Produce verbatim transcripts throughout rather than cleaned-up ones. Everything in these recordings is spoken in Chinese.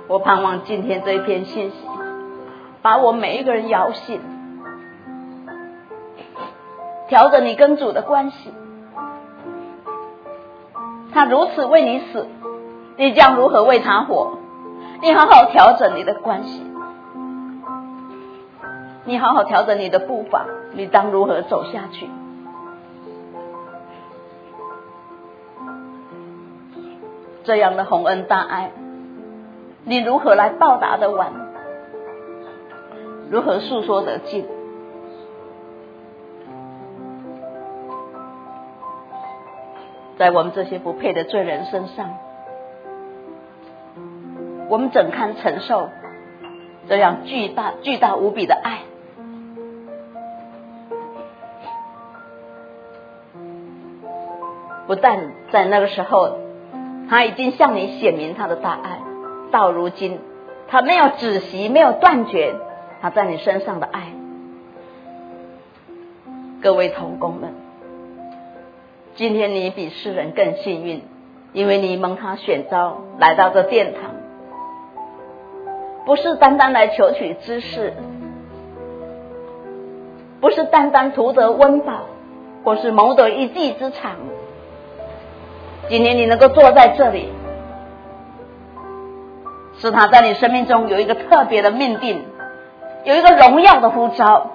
我盼望今天这一篇信息把我每一个人摇醒，调整你跟主的关系。他如此为你死，你将如何为他活？你好好调整你的关系，你好好调整你的步伐，你当如何走下去？这样的洪恩大爱，你如何来报答得完？如何诉说得尽？在我们这些不配的罪人身上，我们怎堪承受这样巨大巨大无比的爱？不但在那个时候他已经向你显明他的大爱，到如今他没有止息，没有断绝他在你身上的爱。各位同工们，今天你比世人更幸运，因为你蒙他选召来到这殿堂，不是单单来求取知识，不是单单图得温饱，或是谋得一技之长。今天你能够坐在这里，是他在你生命中有一个特别的命定，有一个荣耀的呼召。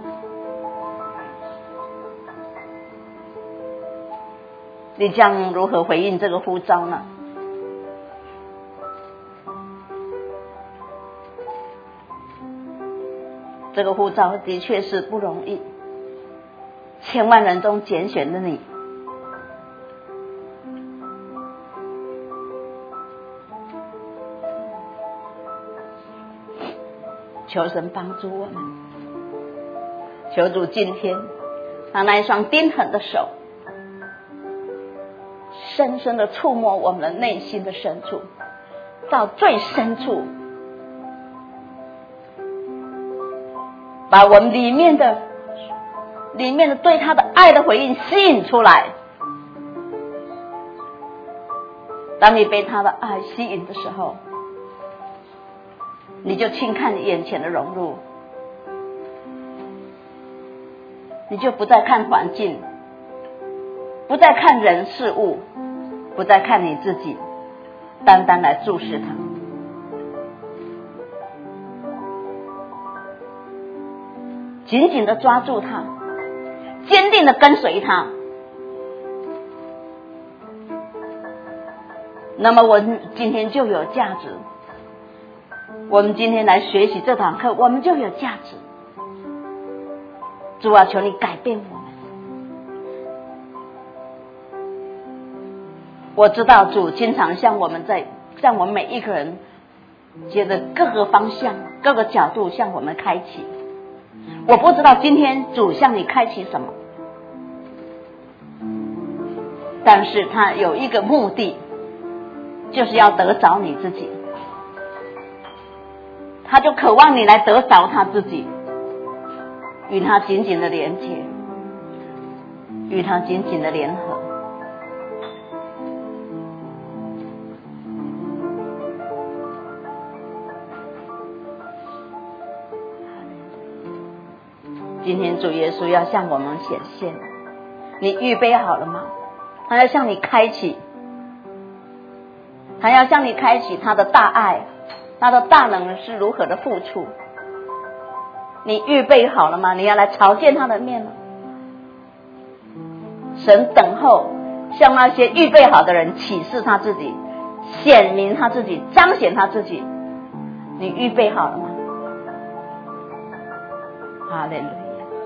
你将如何回应这个呼召呢？这个呼召的确是不容易，千万人中拣选的你，求神帮助我们，求主今天他那一双钉痕的手深深的触摸我们的内心的深处，到最深处，把我们里面的里面的对他的爱的回应吸引出来。当你被他的爱吸引的时候，你就轻看眼前的荣辱，你就不再看环境，不再看人事物，不再看你自己，单单来注视他。紧紧的抓住他，坚定的跟随他。那么我们今天就有价值，我们今天来学习这堂课，我们就有价值。主啊，求你改变我们。我知道主经常向我们在向我们每一个人接着各个方向各个角度向我们开启。我不知道今天主向你开启什么，但是他有一个目的，就是要得着你自己。他就渴望你来得着他自己，与他紧紧的连接，与他紧紧的联合。今天主耶稣要向我们显现，你预备好了吗？他要向你开启，他要向你开启他的大爱，他的大能是如何的付出。你预备好了吗？你要来朝见他的面吗？神等候向那些预备好的人启示他自己，显明他自己，彰显他自己。你预备好了吗？哈利路亚。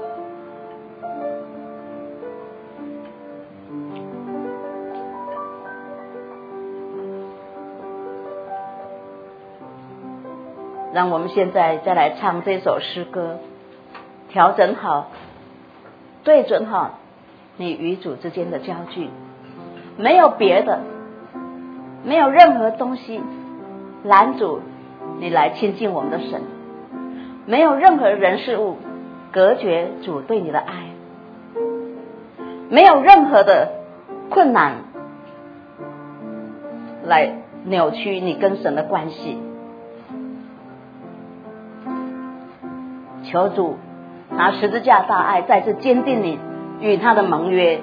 让我们现在再来唱这首诗歌，调整好，对准好你与主之间的交距，没有别的，没有任何东西拦阻你来亲近我们的神，没有任何人事物隔绝主对你的爱，没有任何的困难来扭曲你跟神的关系。 求主拿十字架大爱再次坚定你与他的盟约。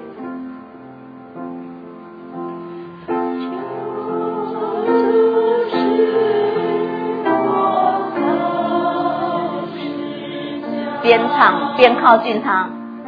边唱边靠近他。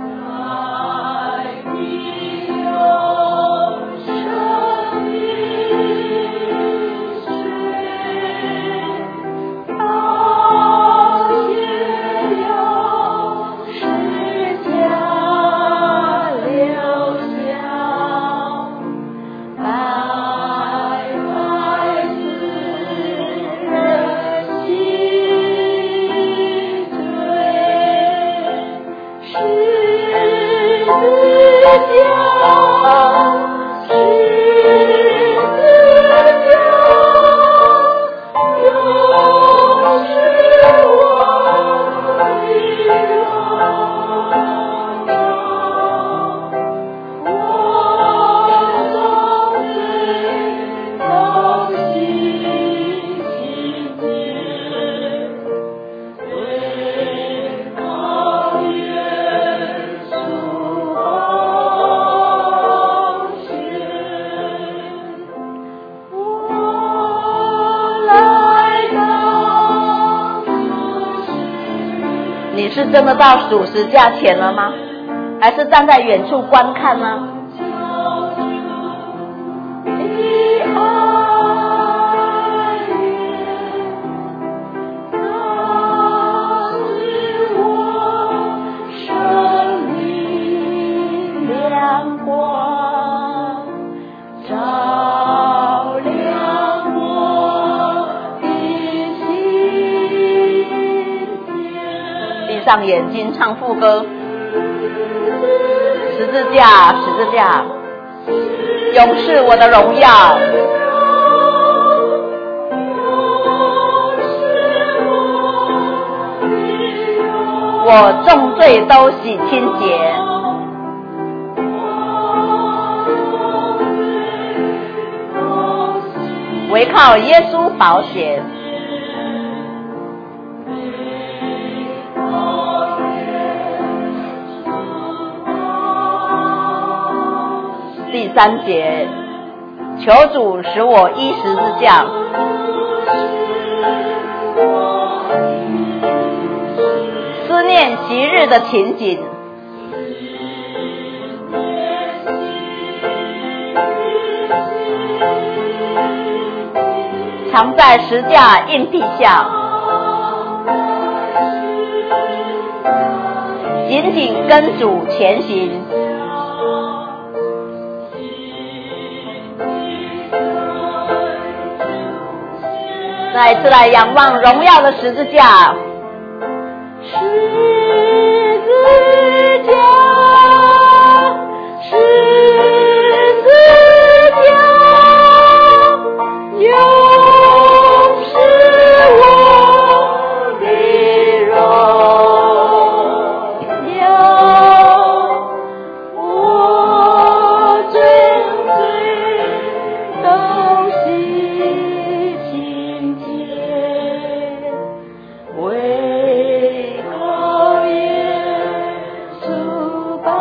你是真的到主十字架前了吗？还是站在远处观看呢？上眼睛唱副歌，十字架，十字架，永是我的荣耀。我重罪都洗清洁，唯靠耶稣宝血。第三节，求主使我依十字架，思念昔日的情景，藏在十架硬币下，紧紧跟主前行。再次来仰望荣耀的十字架，十字架，十字架，永是我的荣耀，我尊罪都洗清洁，为靠耶稣宝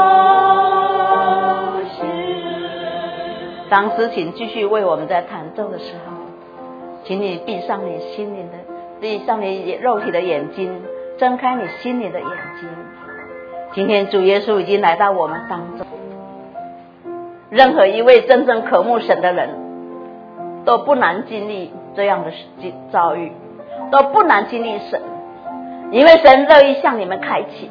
血。当时请继续为我们在弹奏的时候，请你闭上你心灵的，闭上你肉体的眼睛，睁开你心灵的眼睛。今天主耶稣已经来到我们当中，任何一位真正渴慕神的人都不难经历这样的遭遇，都不难经历神，因为神乐意向你们开启。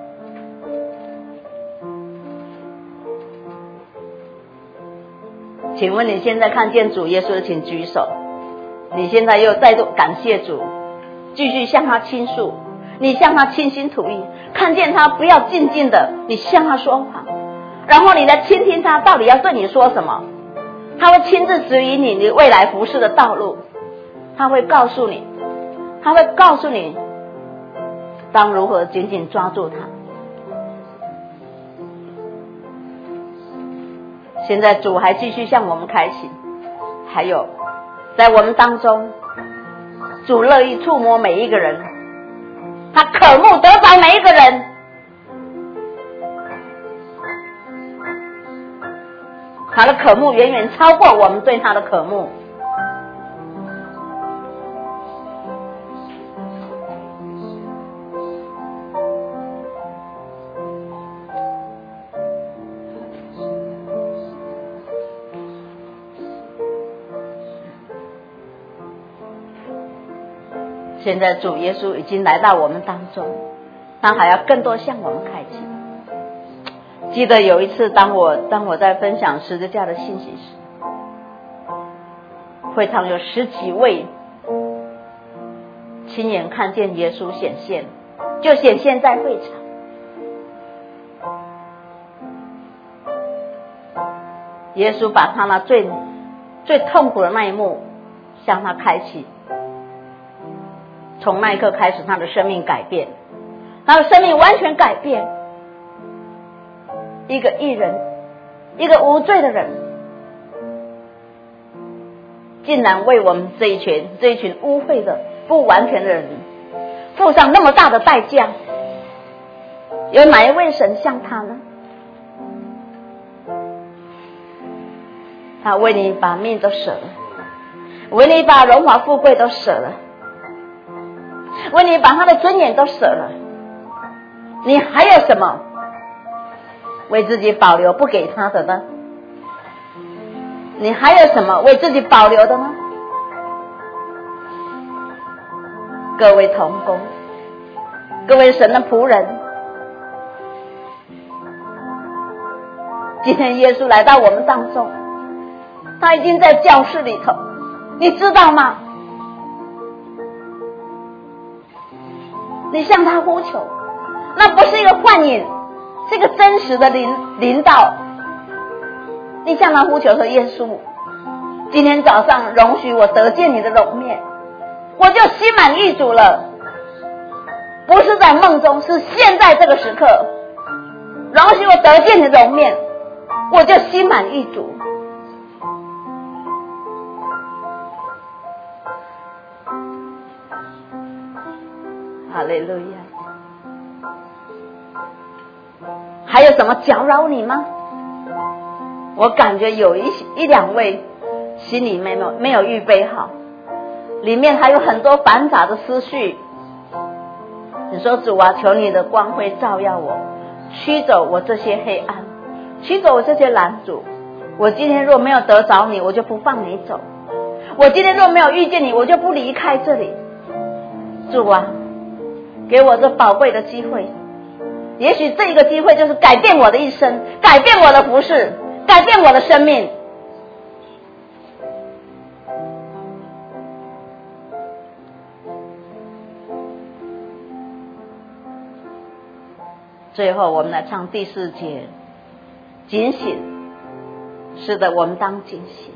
请问你现在看见主耶稣的，请举手。你现在又再度感谢主，继续向他倾诉，你向他倾心吐意，看见他不要静静的，你向他说话，然后你来倾听他到底要对你说什么。他会亲自指引你你未来服事的道路，他会告诉你，他会告诉你当如何紧紧抓住他。现在主还继续向我们开启，还有在我们当中，主乐意触摸每一个人， 他渴慕得着每一个人。他的渴慕远远超过我们对他的渴慕。现在主耶稣已经来到我们当中，他还要更多向我们开启。记得有一次当我当我在分享十字架的信息时，会场有十几位亲眼看见耶稣显现，就显现在会场。耶稣把他那最最痛苦的那一幕向他开启，从那一刻开始，他的生命改变，他的生命完全改变。一个义人，一个无罪的人，竟然为我们这一群这一群污秽的不完全的人付上那么大的代价。有哪一位神像他呢？他为你把命都舍了，为你把荣华富贵都舍了，为你把他的尊严都舍了，你还有什么为自己保留不给他的呢？你还有什么为自己保留的呢？各位同工，各位神的仆人，今天耶稣来到我们当中，他已经在教室里头，你知道吗？你向他呼求，那不是一个幻影，是一个真实的领领导。你向他呼求说，耶稣，今天早上容许我得见你的容面，我就心满意足了。不是在梦中，是现在这个时刻，容许我得见你的容面，我就心满意足。哈利路亚。还有什么搅扰你吗？我感觉有一一两位心里面没有没有预备好，里面还有很多繁杂的思绪。你说主啊，求你的光辉照耀我，驱走我这些黑暗，驱走我这些拦阻。我今天若没有得着你，我就不放你走。我今天若没有遇见你，我就不离开这里。主啊，给我这宝贵的机会，也许这个机会就是改变我的一生，改变我的服事，改变我的生命。最后我们来唱第四节，警醒。是的，我们当警醒。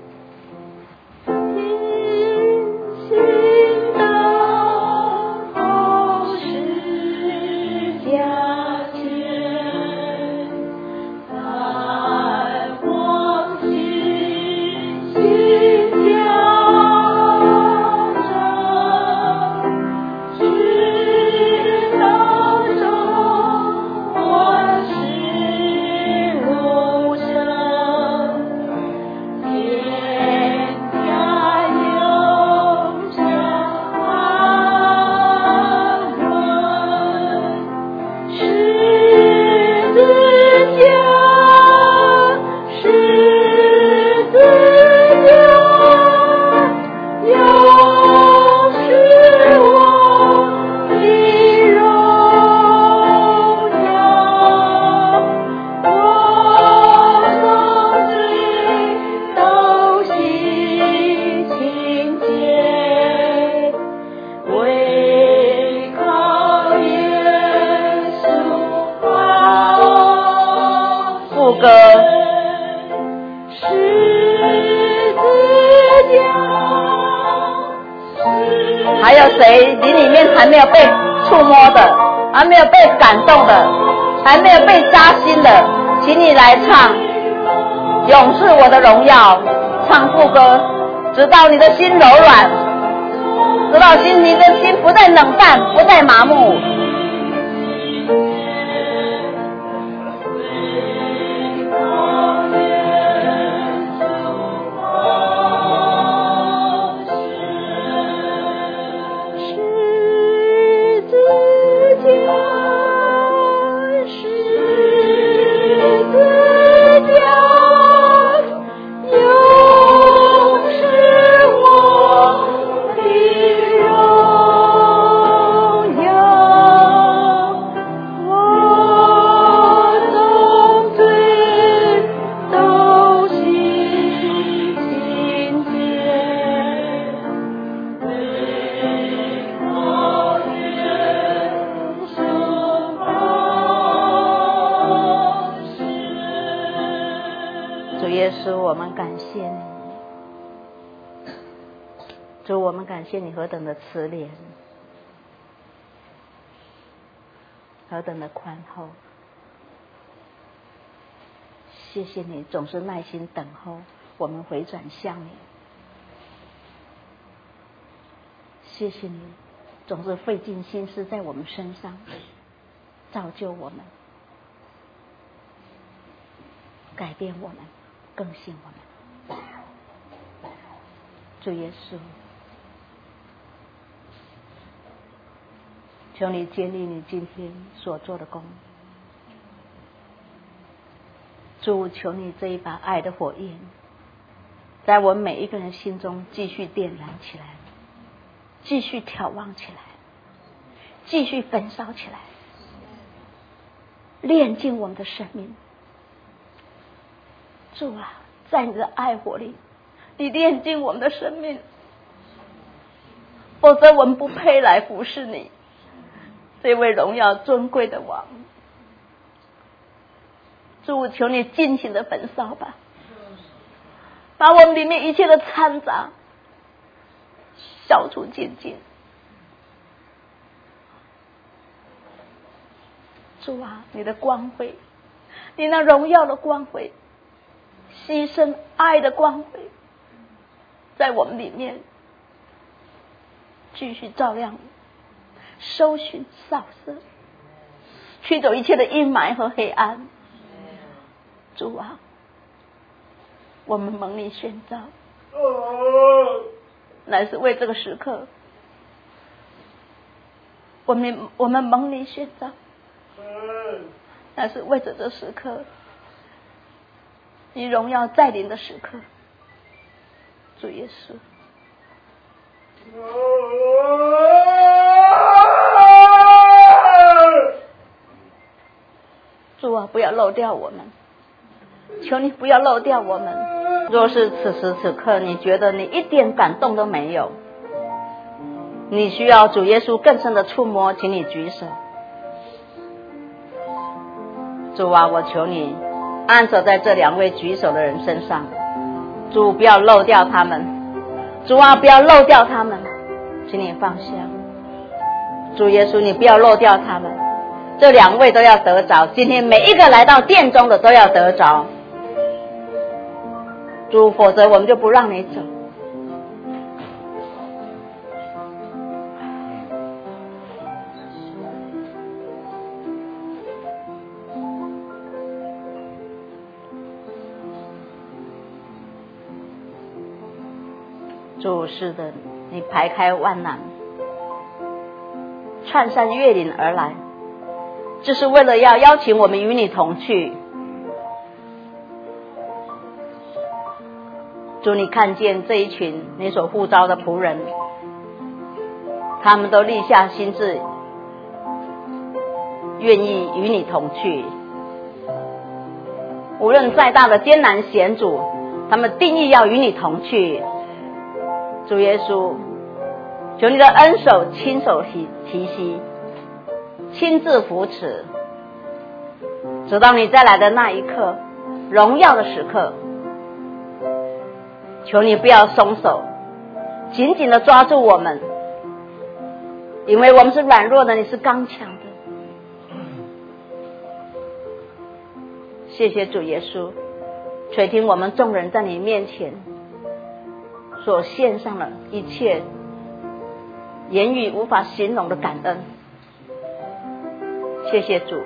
还有谁你里面还没有被触摸的，还没有被感动的，还没有被扎心的，请你来唱永是我的荣耀，唱副歌，直到你的心柔软， 直到心你的心不再冷淡，不再麻木。主，我们感谢你何等的慈怜，何等的宽厚。谢谢你总是耐心等候我们回转向你。谢谢你总是费尽心思在我们身上造就我们，改变我们，更新我们。主耶稣，求你建立你今天所做的工。主，求你这一把爱的火焰在我们每一个人心中继续点燃起来，继续眺望起来，继续焚烧起来，炼净我们的生命。主啊，在你的爱火里，你炼净我们的生命，否则我们不配来服侍你这位荣耀尊贵的王。主，求你尽情的焚烧吧，把我们里面一切的掺杂消除净尽。主啊，你的光辉，你那荣耀的光辉，牺牲爱的光辉，在我们里面继续照亮，搜寻扫射，驱走一切的阴霾和黑暗。主啊，我们蒙你宣召，乃是为这个时刻，我们我们蒙你宣召，乃是为着这时刻，你荣耀在临的时刻。主耶稣，主啊，不要漏掉我们，求你不要漏掉我们。若是此时此刻你觉得你一点感动都没有，你需要主耶稣更深的触摸，请你举手。主啊，我求你按手在这两位举手的人身上，主不要漏掉他们，主啊，不要漏掉他们，请你放下。主耶稣，你不要漏掉他们，这两位都要得着，今天每一个来到殿中的都要得着。主，否则我们就不让你走。主，是的，你排开万难，穿山越岭而来，就是为了要邀请我们与你同去。主，你看见这一群你所呼召的仆人，他们都立下心志，愿意与你同去。无论再大的艰难险阻，他们定义要与你同去。主耶稣，求你的恩手亲手提提携，亲自扶持，直到你再来的那一刻，荣耀的时刻。求你不要松手，紧紧的抓住我们，因为我们是软弱的，你是刚强的。谢谢主耶稣，垂听我们众人在你面前所献上的一切言语无法形容的感恩。谢谢主，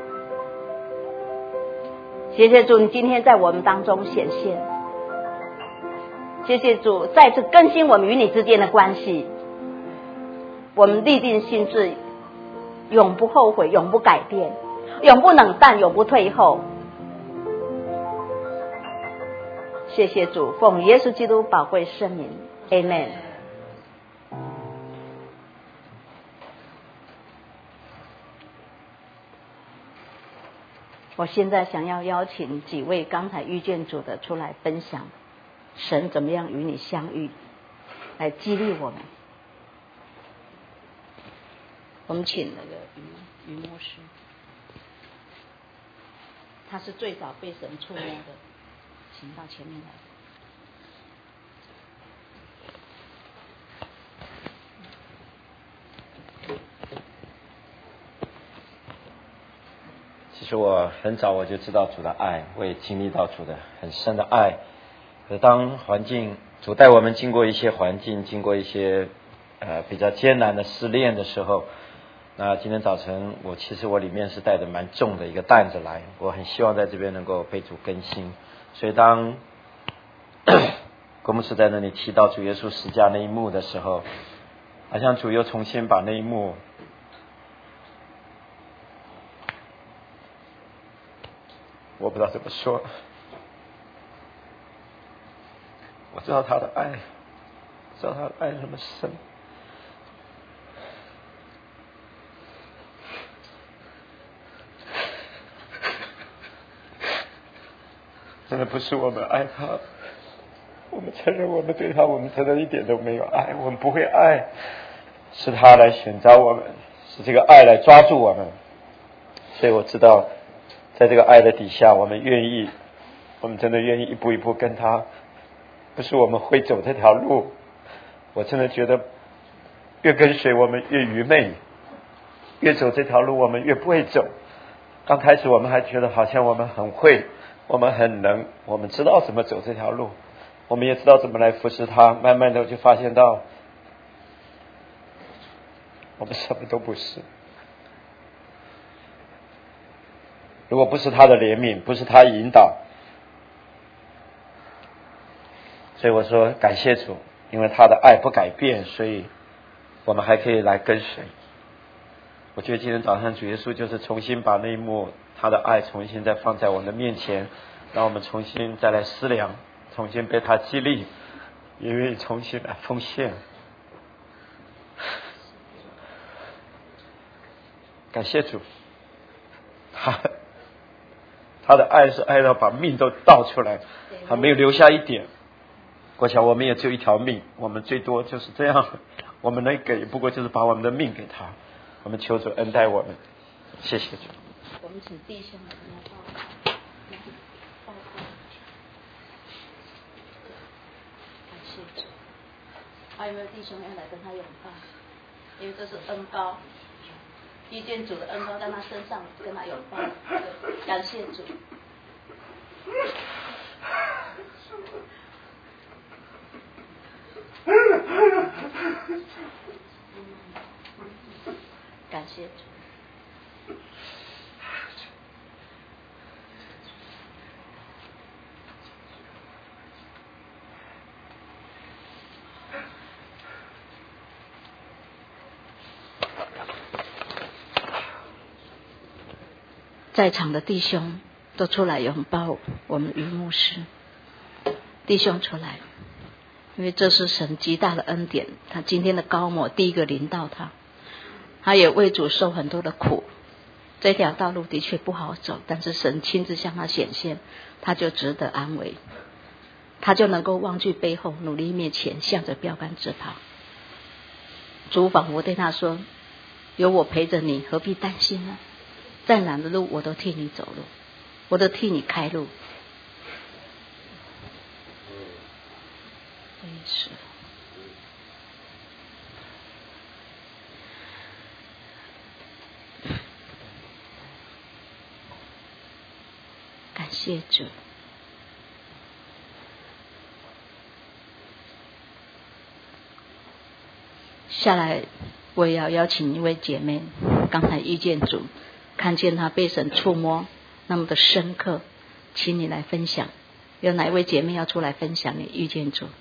谢谢主，你今天在我们当中显现。谢谢主，再次更新我们与你之间的关系。我们立定心志，永不后悔，永不改变，永不冷淡，永不退后。谢谢主，奉耶稣基督宝贵圣名 ，Amen。我现在想要邀请几位刚才遇见主的出来分享神怎么样与你相遇，来激励我们。我们请那个于于牧师，他是最早被神触摸的，请到前面来。 其实我很早我就知道主的爱，我也经历到主的很深的爱。可当环境主带我们经过一些环境，经过一些呃比较艰难的试炼的时候，那今天早晨我其实我里面是带着蛮重的一个担子来，我很希望在这边能够被主更新。所以当郭牧师在那里提到主耶稣十架那一幕的时候，好像主又重新把那一幕，我不知道怎么说，我知道他的爱，知道他的爱那么深，真的不是我们爱他，我们承认我们对他，我们真的一点都没有爱，我们不会爱，是他来选召我们，是这个爱来抓住我们。所以我知道在这个爱的底下，我们愿意，我们真的愿意一步一步跟他，不是我们会走这条路，我真的觉得越跟随我们越愚昧，越走这条路我们越不会走。刚开始我们还觉得好像我们很会，我们很能，我们知道怎么走这条路，我们也知道怎么来服侍他，慢慢的就发现到我们什么都不是。如果不是他的怜悯，不是他引导，所以我说感谢主，因为他的爱不改变，所以我们还可以来跟随。我觉得今天早上主耶稣就是重新把那一幕他的爱重新再放在我们的面前，让我们重新再来思量，重新被他激励，也愿意重新来奉献。感谢主，他他的爱是爱到把命都倒出来，他没有留下一点。我想我们也只有一条命，我们最多就是这样，我们能给不过就是把我们的命给他。我们求主恩待我们，谢谢主。 我们请弟兄们来报告，报告。感谢主。还有没有弟兄要来跟他拥抱？因为这是恩膏，遇见主的恩膏在他身上，跟他拥抱。感谢主。感谢主。在场的弟兄都出来拥抱我们于牧师，弟兄出来，因为这是神极大的恩典，他今天的膏抹第一个临到他，他也为主受很多的苦，这条道路的确不好走，但是神亲自向他显现，他就值得安慰，他就能够忘记背后，努力面前，向着标杆直跑。主仿佛对他说，有我陪着你，何必担心呢？再难的路我都替你走路，我都替你开路。我也是。感谢主。下来我也要邀请一位姐妹，刚才遇见主，看见她被神触摸那么的深刻，请你来分享。有哪一位姐妹要出来分享你遇见主？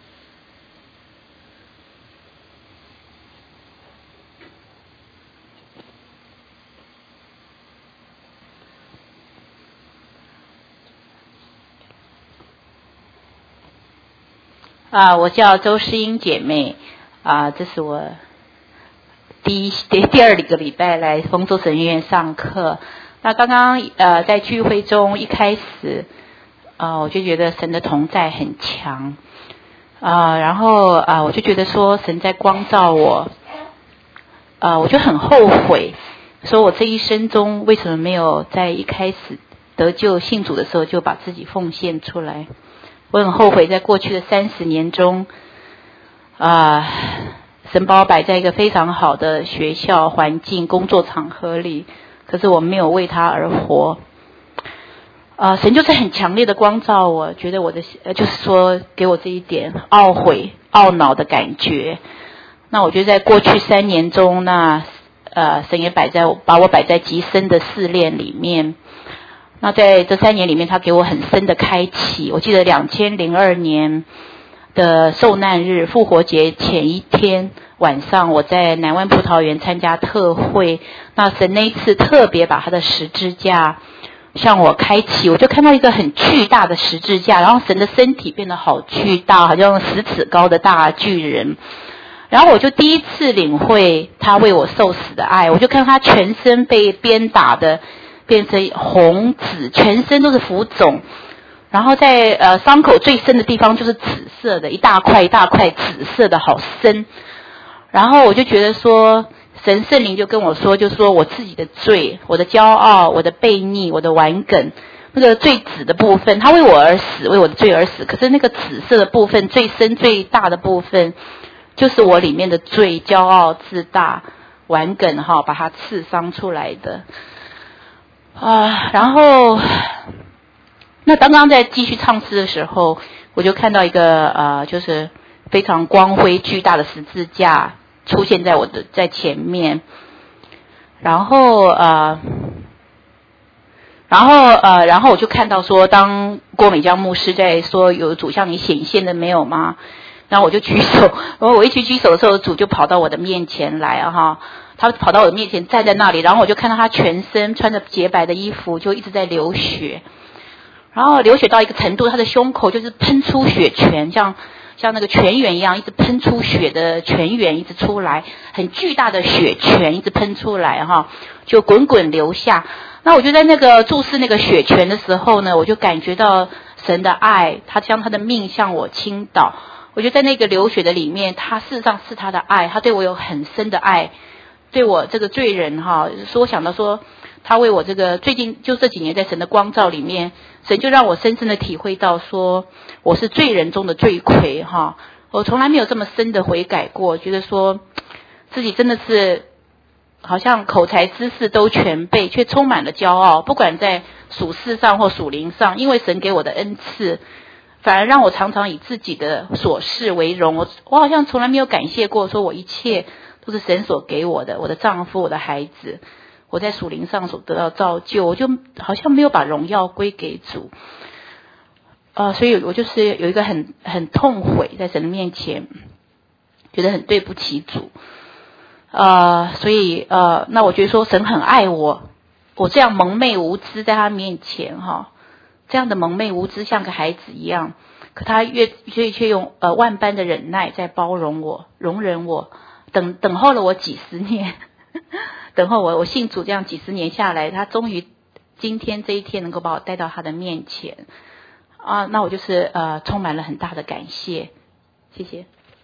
啊，我叫周诗英姐妹，啊，这是我第一第第二个礼拜来丰州神院上课。那刚刚呃在聚会中一开始，啊，我就觉得神的同在很强，啊，然后啊我就觉得说神在光照我，啊，我就很后悔，说我这一生中为什么没有在一开始得救信主的时候就把自己奉献出来。我很后悔，在过去的三十年中，啊，神把我摆在一个非常好的学校环境、工作场合里，可是我没有为他而活。啊，神就是很强烈的光照我，觉得我的呃，就是说给我这一点懊悔、懊恼的感觉。那我觉得在过去三年中，那呃，神也摆在把我摆在极深的试炼里面。那在这三年里面，他给我很深的开启。我记得两千零二年的受难日复活节前一天晚上，我在南湾葡萄园参加特会。那神那一次特别把他的十字架向我开启，我就看到一个很巨大的十字架，然后神的身体变得好巨大，好像十尺高的大巨人。然后我就第一次领会他为我受死的爱，我就看到他全身被鞭打的变成红紫，全身都是浮肿，然后在呃伤口最深的地方就是紫色的，一大块一大块紫色的，好深。然后我就觉得说，神圣灵就跟我说，就说我自己的罪，我的骄傲，我的悖逆，我的顽梗，那个最紫的部分，他为我而死，为我的罪而死。可是那个紫色的部分，最深最大的部分，就是我里面的罪，骄傲、自大、顽梗哈，把它刺伤出来的。啊，然后那刚刚在继续唱诗的时候，我就看到一个呃，就是非常光辉巨大的十字架出现在我的在前面，然后呃，然后呃，然后我就看到说，当郭美江牧师在说有主向你显现的没有吗？然后我就举手，然后我一举举手的时候，主就跑到我的面前来啊哈。他跑到我的面前站在那里，然后我就看到他全身穿着洁白的衣服，就一直在流血，然后流血到一个程度，他的胸口就是喷出血泉，像像那个泉源一样，一直喷出血的泉源一直出来，很巨大的血泉一直喷出来哈，就滚滚流下。那我就在那个注视那个血泉的时候呢，我就感觉到神的爱，他将他的命向我倾倒。我就在那个流血的里面，他事实上是他的爱，他对我有很深的爱。对我这个罪人哈，说我想到说，他为我这个最近就这几年在神的光照里面，神就让我深深的体会到说，我是罪人中的罪魁哈。我从来没有这么深的悔改过，觉得说自己真的是好像口才知识都全备，却充满了骄傲，不管在属世上或属灵上，因为神给我的恩赐，反而让我常常以自己的所事为荣。我我好像从来没有感谢过，说我一切都是神所给我的，我的丈夫，我的孩子，我在属灵上所得到造就，我就好像没有把荣耀归给主，呃，所以我就是有一个很很痛悔在神的面前，觉得很对不起主，呃，所以呃，那我觉得说神很爱我，我这样蒙昧无知在他面前哈，这样的蒙昧无知像个孩子一样，可他越却却用呃万般的忍耐在包容我，容忍我。等等候了我几十年，等候我我信主这样几十年下来，他终于今天这一天能够把我带到他的面前啊，那我就是呃充满了很大的感谢，谢谢。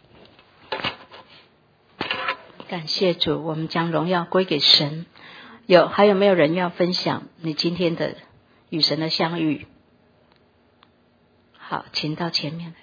感谢主，我们将荣耀归给神。有还有没有人要分享你今天的与神的相遇？好，请到前面来。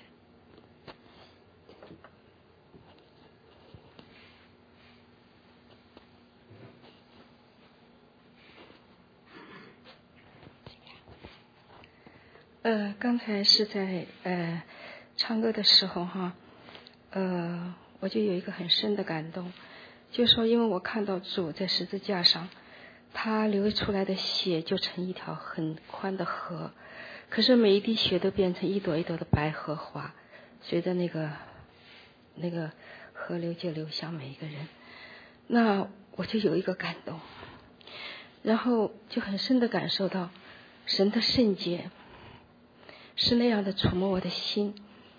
呃，刚才是在呃唱歌的时候哈，呃，我就有一个很深的感动， 就说因为我看到主在十字架上，他流出来的血就成一条很宽的河，可是每一滴血都变成一朵一朵的白荷花，随着那个那个河流就流向每一个人。那我就有一个感动，然后就很深的感受到神的圣洁是那样的触摸我的心。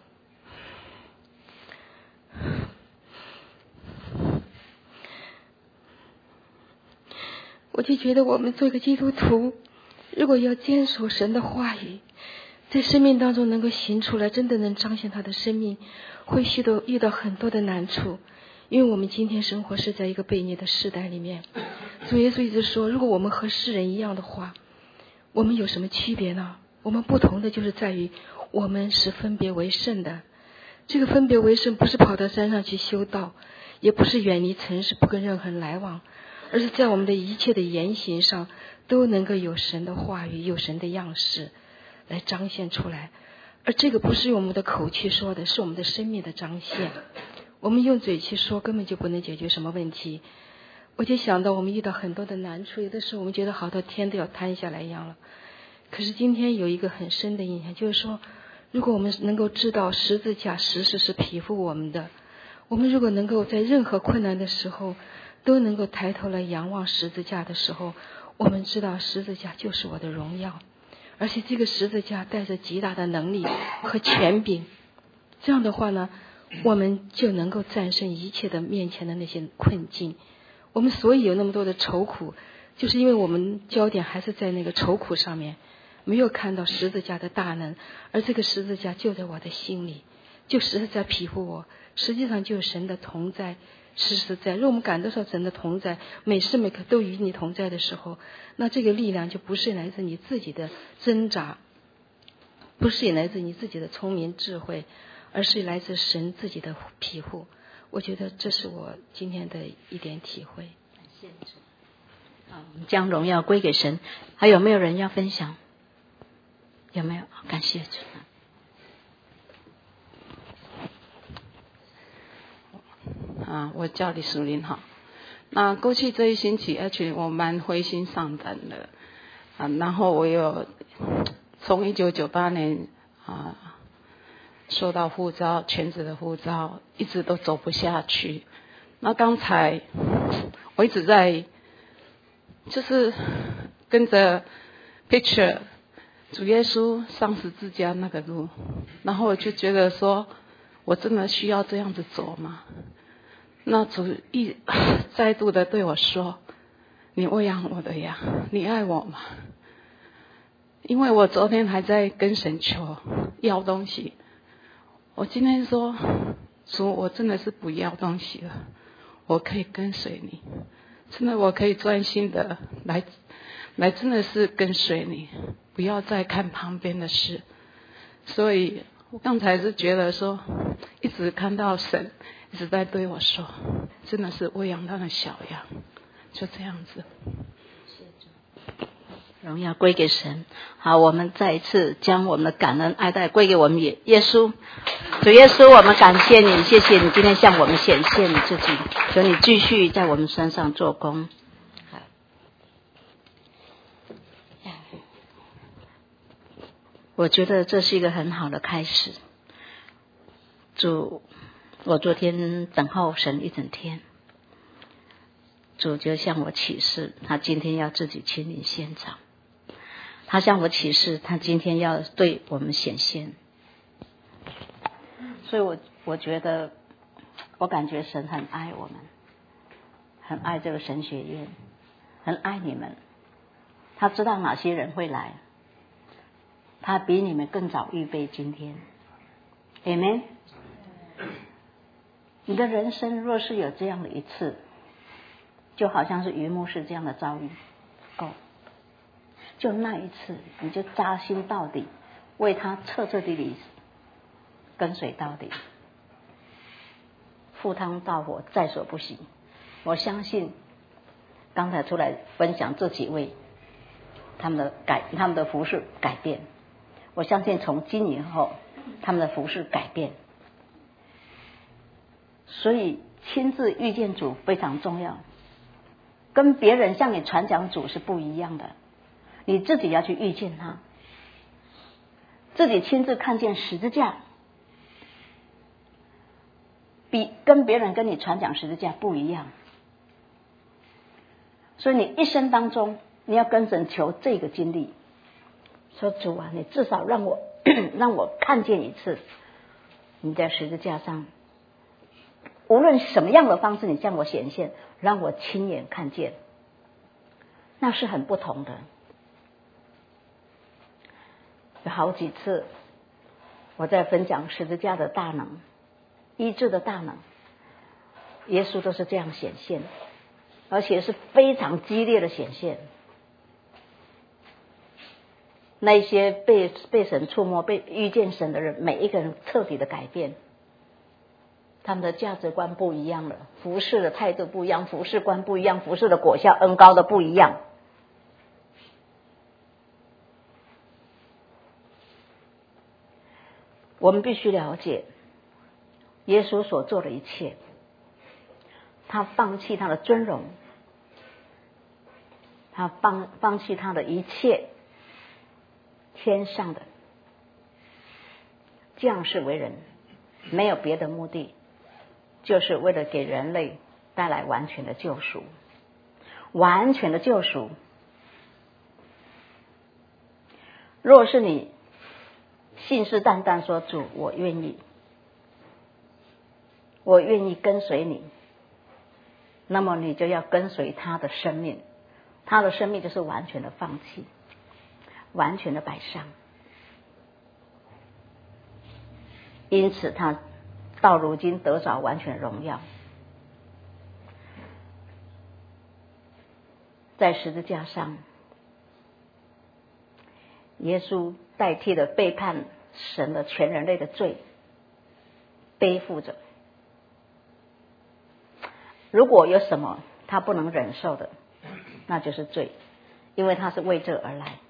我就觉得我们做一个基督徒，如果要坚守神的话语，在生命当中能够行出来，真的能彰显他的生命，会遇到遇到很多的难处。因为我们今天生活是在一个悖逆的时代里面，主耶稣一直说，如果我们和世人一样的话，我们有什么区别呢？我们不同的就是在于我们是分别为圣的。这个分别为圣不是跑到山上去修道，也不是远离城市不跟任何人来往，而是在我们的一切的言行上都能够有神的话语，有神的样式来彰显出来。而这个不是用我们的口去说的，是我们的生命的彰显。我们用嘴去说根本就不能解决什么问题。我就想到我们遇到很多的难处，有的时候我们觉得好多天都要塌下来一样了。可是今天有一个很深的印象，就是说如果我们能够知道十字架实时是匹夫我们的，我们如果能够在任何困难的时候都能够抬头来仰望十字架的时候，我们知道十字架就是我的荣耀，而且这个十字架带着极大的能力和权柄。这样的话呢，我们就能够战胜一切的面前的那些困境。我们所以有那么多的愁苦，就是因为我们焦点还是在那个愁苦上面，没有看到十字架的大能。而这个十字架就在我的心里，就实实在庇护我，实际上就是神的同在，实实在。如果我们感受到神的同在，每时每刻都与你同在的时候，那这个力量就不是来自你自己的挣扎，不是也来自你自己的聪明智慧，而是来自神自己的庇护。我觉得这是我今天的一点体会。 感谢主。好，我们将荣耀归给神。还有没有人要分享？有没有？感谢主。 啊，我叫李淑玲哈。那过去这一星期 ，actually 我蛮灰心丧胆的啊。然后我有从一九九八年啊受到呼召，全职的呼召，一直都走不下去。那刚才我一直在就是跟着 picture 主耶稣上十字架那个路，然后我就觉得说，我真的需要这样子走吗？那主一再度的对我说，你喂养我的羊，你爱我吗？因为我昨天还在跟神求要东西，我今天说，主，我真的是不要东西了，我可以跟随你，真的我可以专心的来来真的是跟随你，不要再看旁边的事。所以我刚才是觉得说，一直看到神一直在对我说，真的是喂养他的小羊，就这样子。 荣耀归给神。好，我们再一次将我们的感恩爱戴归给我们耶耶稣。主耶稣，我们感谢你，谢谢你今天向我们显现你自己，求你继续在我们身上做工。我觉得这是一个很好的开始。主，我昨天等候神一整天，主就向我启示，他今天要自己亲临现场。他向我启示，他今天要对我们显现。所以我我觉得，我感觉神很爱我们，很爱这个神学院，很爱你们。他知道哪些人会来，他比你们更早预备今天。Amen。你的人生若是有这样的一次，就好像是于牧师这样的遭遇，够，就那一次，你就扎心到底，为他彻彻底底跟随到底，赴汤蹈火在所不惜。我相信刚才出来分享这几位，他们的改他们的服事改变，我相信从今以后他们的服事改变。所以亲自遇见主非常重要，跟别人向你传讲主是不一样的，你自己要去遇见他，自己亲自看见十字架，比跟别人跟你传讲十字架不一样。所以你一生当中你要跟神求这个经历，说主啊，你至少让我让我看见一次你在十字架上，无论什么样的方式你向我显现，让我亲眼看见，那是很不同的。有好几次我在分享十字架的大能，医治的大能，耶稣都是这样显现，而且是非常激烈的显现。那些被被神触摸、被遇见神的人，每一个人彻底的改变，他们的价值观不一样了，服事的态度不一样，服事观不一样，服事的果效恩高的不一样。我们必须了解耶稣所做的一切，他放弃他的尊荣，他放放弃他的一切天上的，降世为人，没有别的目的，就是为了给人类带来完全的救赎，完全的救赎。若是你信誓旦旦说主，我愿意，我愿意跟随你，那么你就要跟随他的生命，他的生命就是完全的放弃，完全的摆上。因此他到如今得着完全荣耀。在十字架上，耶稣代替了背叛神的全人类的罪，背负着。如果有什么他不能忍受的，那就是罪，因为他是为这而来。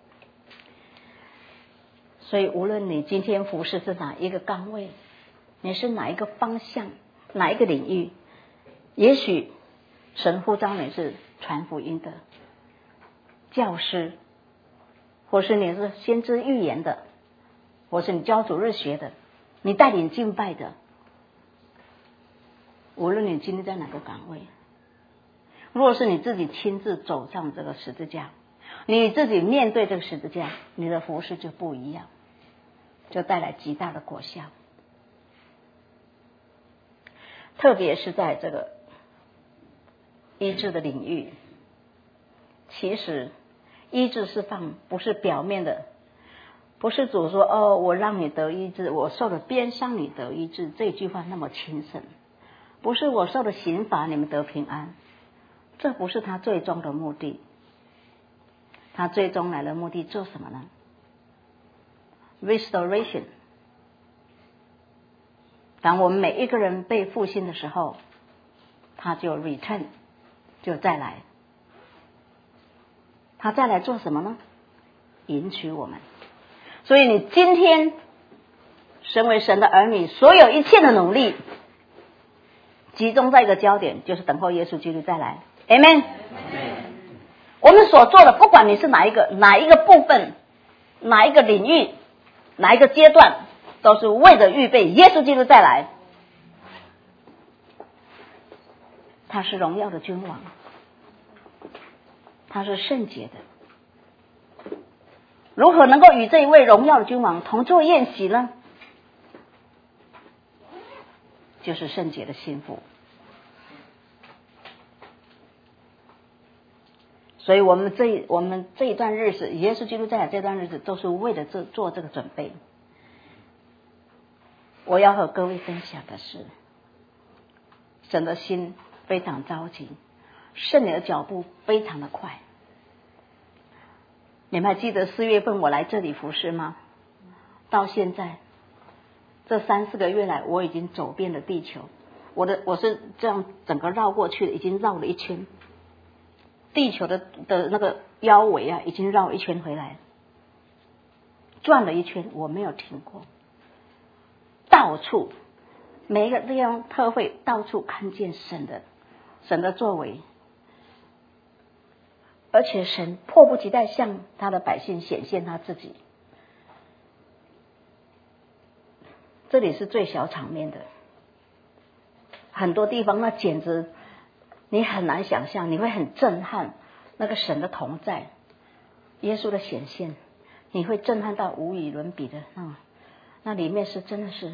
所以无论你今天服侍是哪一个岗位，你是哪一个方向，哪一个领域，也许神呼召你是传福音的教师，或是你是先知预言的，或是你教主日学的，你带领敬拜的，无论你今天在哪个岗位，如果是你自己亲自走上这个十字架，你自己面对这个十字架，你的服事就不一样，就带来极大的果效。特别是在这个医治的领域，其实医治释放不是表面的，不是主说哦，我让你得医治，我受了鞭伤你得医治，这句话那么轻省，不是我受了刑罚你们得平安，这不是他最终的目的。他最终来的目的做什么呢？ Restoration。 当我们每一个人被复兴的时候，他就 return， 就再来。他再来做什么呢？迎娶我们。所以你今天身为神的儿女，所有一切的努力集中在一个焦点，就是等候耶稣基督再来。 Amen。 我们所做的，不管你是哪一个哪一个部分，哪一个领域，哪一个阶段，都是为了预备耶稣基督再来。他是荣耀的君王，他是圣洁的。如何能够与这一位荣耀的君王同坐宴席呢？就是圣洁的心腹。所以我们这我们这一段日子，耶稣基督再来这段日子，都是为了这做这个准备。我要和各位分享的是，神的心非常着急，圣灵的脚步非常的快。你们还记得四月份我来这里服侍吗？到现在这三四个月来，我已经走遍了地球。我的我是这样整个绕过去的，已经绕了一圈。地球的的那个腰围啊，已经绕一圈回来，转了一圈，我没有停过，到处每一个这样特会到处看见神的神的作为，而且神迫不及待向他的百姓显现他自己。这里是最小场面的，很多地方那简直你很难想象，你会很震撼那个神的同在，耶稣的显现，你会震撼到无与伦比的。嗯，那里面是真的是，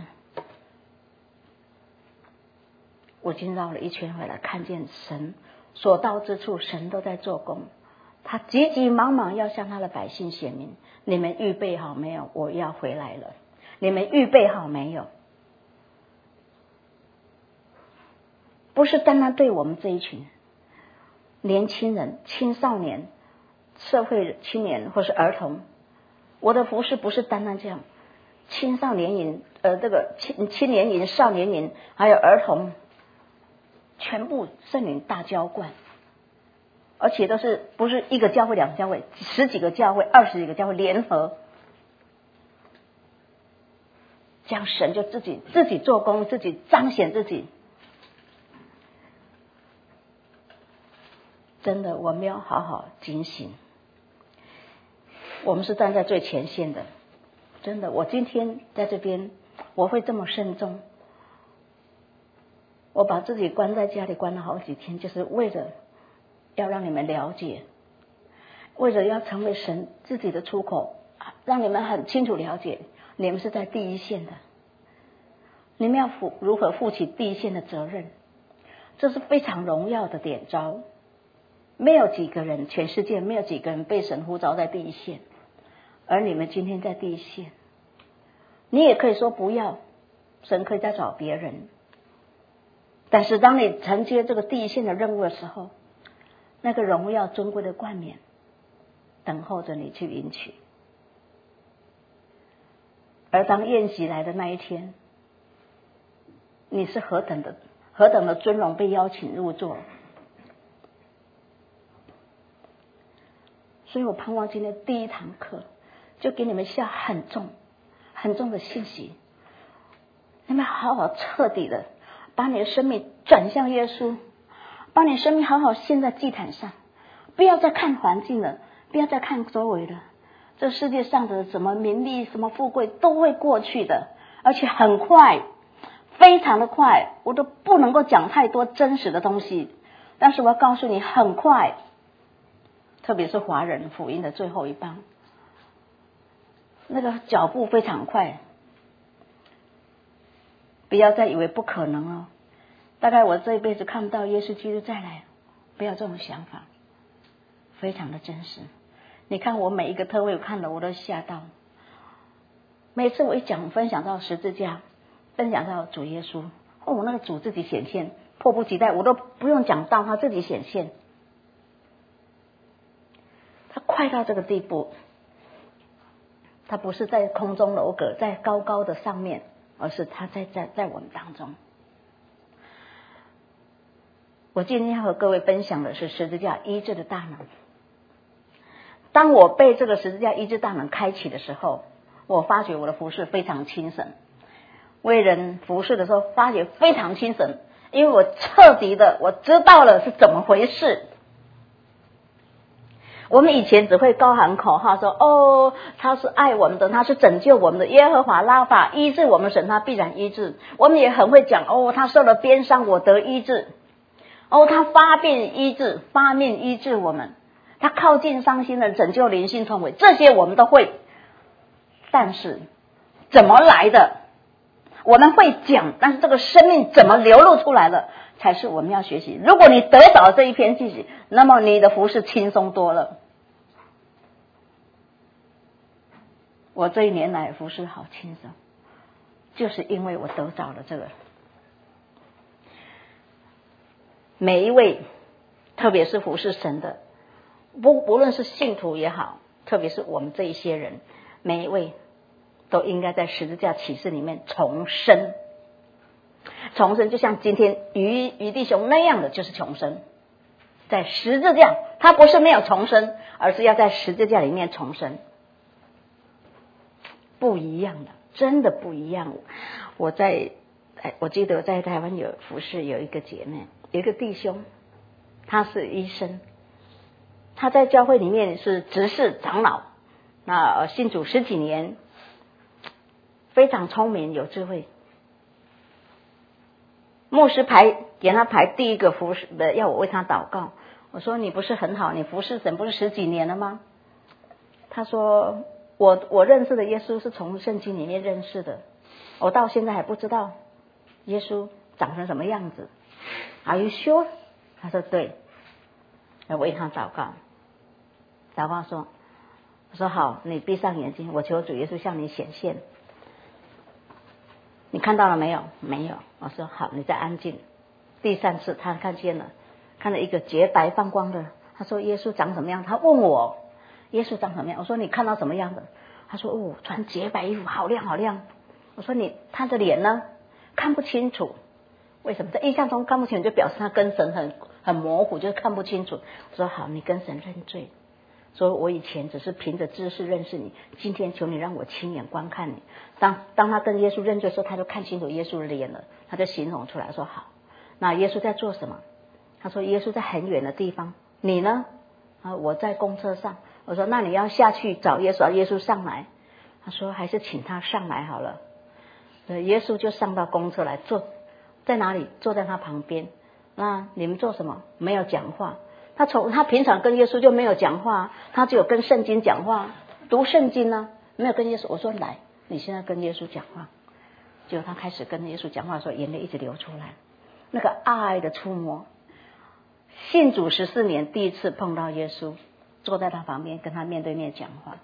我已经绕了一圈回来，看见神所到之处，神都在做工。他急急忙忙要向他的百姓显明，你们预备好没有？我要回来了。你们预备好没有？不是单单对我们这一群年轻人、青少年、社会青年或是儿童，我的服事不是单单这样，青少年营、呃，这个青青年营、少年营，还有儿童，全部圣灵大浇灌，而且都是不是一个教会、两个教会，十几个教会、二十几个教会联合，这样神就自己自己做工，自己彰显自己。真的，我们要好好警醒。我们是站在最前线的，真的。我今天在这边，我会这么慎重。我把自己关在家里关了好几天，就是为了要让你们了解，为了要成为神自己的出口，让你们很清楚了解，你们是在第一线的，你们要负如何负起第一线的责任，这是非常荣耀的点招。没有几个人，全世界没有几个人被神呼召在第一线，而你们今天在第一线。你也可以说不要，神可以再找别人，但是当你承接这个第一线的任务的时候，那个荣耀尊贵的冠冕等候着你去领取。而当宴席来的那一天，你是何等的何等的尊荣被邀请入座。所以我盼望今天第一堂课就给你们下很重很重的信息，你们好好彻底的把你的生命转向耶稣，把你的生命好好献在祭坛上，不要再看环境了，不要再看周围了。这世界上的什么名利什么富贵都会过去的，而且很快，非常的快。我都不能够讲太多真实的东西，但是我要告诉你很快，特别是华人福音的最后一棒，那个脚步非常快，不要再以为不可能哦。大概我这一辈子看不到耶稣基督再来，不要这种想法，非常的真实。你看我每一个特会看了我都吓到，每次我一讲分享到十字架，分享到主耶稣，哦，那个主自己显现，迫不及待，我都不用讲到他自己显现。他快到这个地步，他不是在空中楼阁，在高高的上面，而是他在在在我们当中。我今天要和各位分享的是十字架医治的大能。当我被这个十字架医治大能开启的时候，我发觉我的服事非常轻省。为人服事的时候发觉非常轻省，因为我彻底的我知道了是怎么回事。我们以前只会高喊口号说，哦，他是爱我们的，他是拯救我们的，耶和华拉法医治我们，神他必然医治。我们也很会讲，哦，他受了鞭伤，我得医治。哦，他发病医治，发命医治我们，他靠近伤心的，拯救灵性痛悔，这些我们都会。但是怎么来的我们会讲，但是这个生命怎么流露出来了才是我们要学习。如果你得着这一篇信息，那么你的服事轻松多了。我这一年来服事好轻松，就是因为我得着了这个。每一位特别是服事神的，不不论是信徒也好，特别是我们这一些人，每一位都应该在十字架启示里面重生。重生就像今天于于弟兄那样的，就是重生。在十字架，他不是没有重生，而是要在十字架里面重生，不一样的，真的不一样。我在哎，我记得在台湾有服侍有一个姐妹，有一个弟兄，他是医生，他在教会里面是执事长老，那信主十几年，非常聪明有智慧。牧师排给他排第一个服侍的，要我为他祷告。我说你不是很好，你服侍神不是十几年了吗？他说我我认识的耶稣是从圣经里面认识的，我到现在还不知道耶稣长成什么样子。Are you sure？ 他说对。我为他祷告，祷告说，我说好，你闭上眼睛，我求主耶稣向你显现。你看到了没有？没有。我说好，你再安静。第三次他看见了，看了一个洁白放光的。他说耶稣长什么样？他问我耶稣长什么样？我说你看到什么样的？他说哦，穿洁白衣服，好亮好亮。我说你他的脸呢？看不清楚。为什么？在印象中看不清楚，就表示他跟神很很模糊，就是看不清楚。我说好，你跟神认罪。说我以前只是凭着知识认识你，今天求你让我亲眼观看你。当当他跟耶稣认罪的时候，他就看清楚耶稣的脸了，他就形容出来说好。那耶稣在做什么？他说耶稣在很远的地方，你呢？啊，我在公车上。我说那你要下去找耶稣，让耶稣上来。他说还是请他上来好了。耶稣就上到公车来坐，在哪里？坐在他旁边。那你们做什么？没有讲话。他从他平常跟耶稣就没有讲话，他只有跟圣经讲话，读圣经呢、啊，没有跟耶稣。我说来，你现在跟耶稣讲话。结果他开始跟耶稣讲话的时候，眼泪一直流出来，那个爱的触摸。信主十四年，第一次碰到耶稣，坐在他旁边，跟他面对面讲话。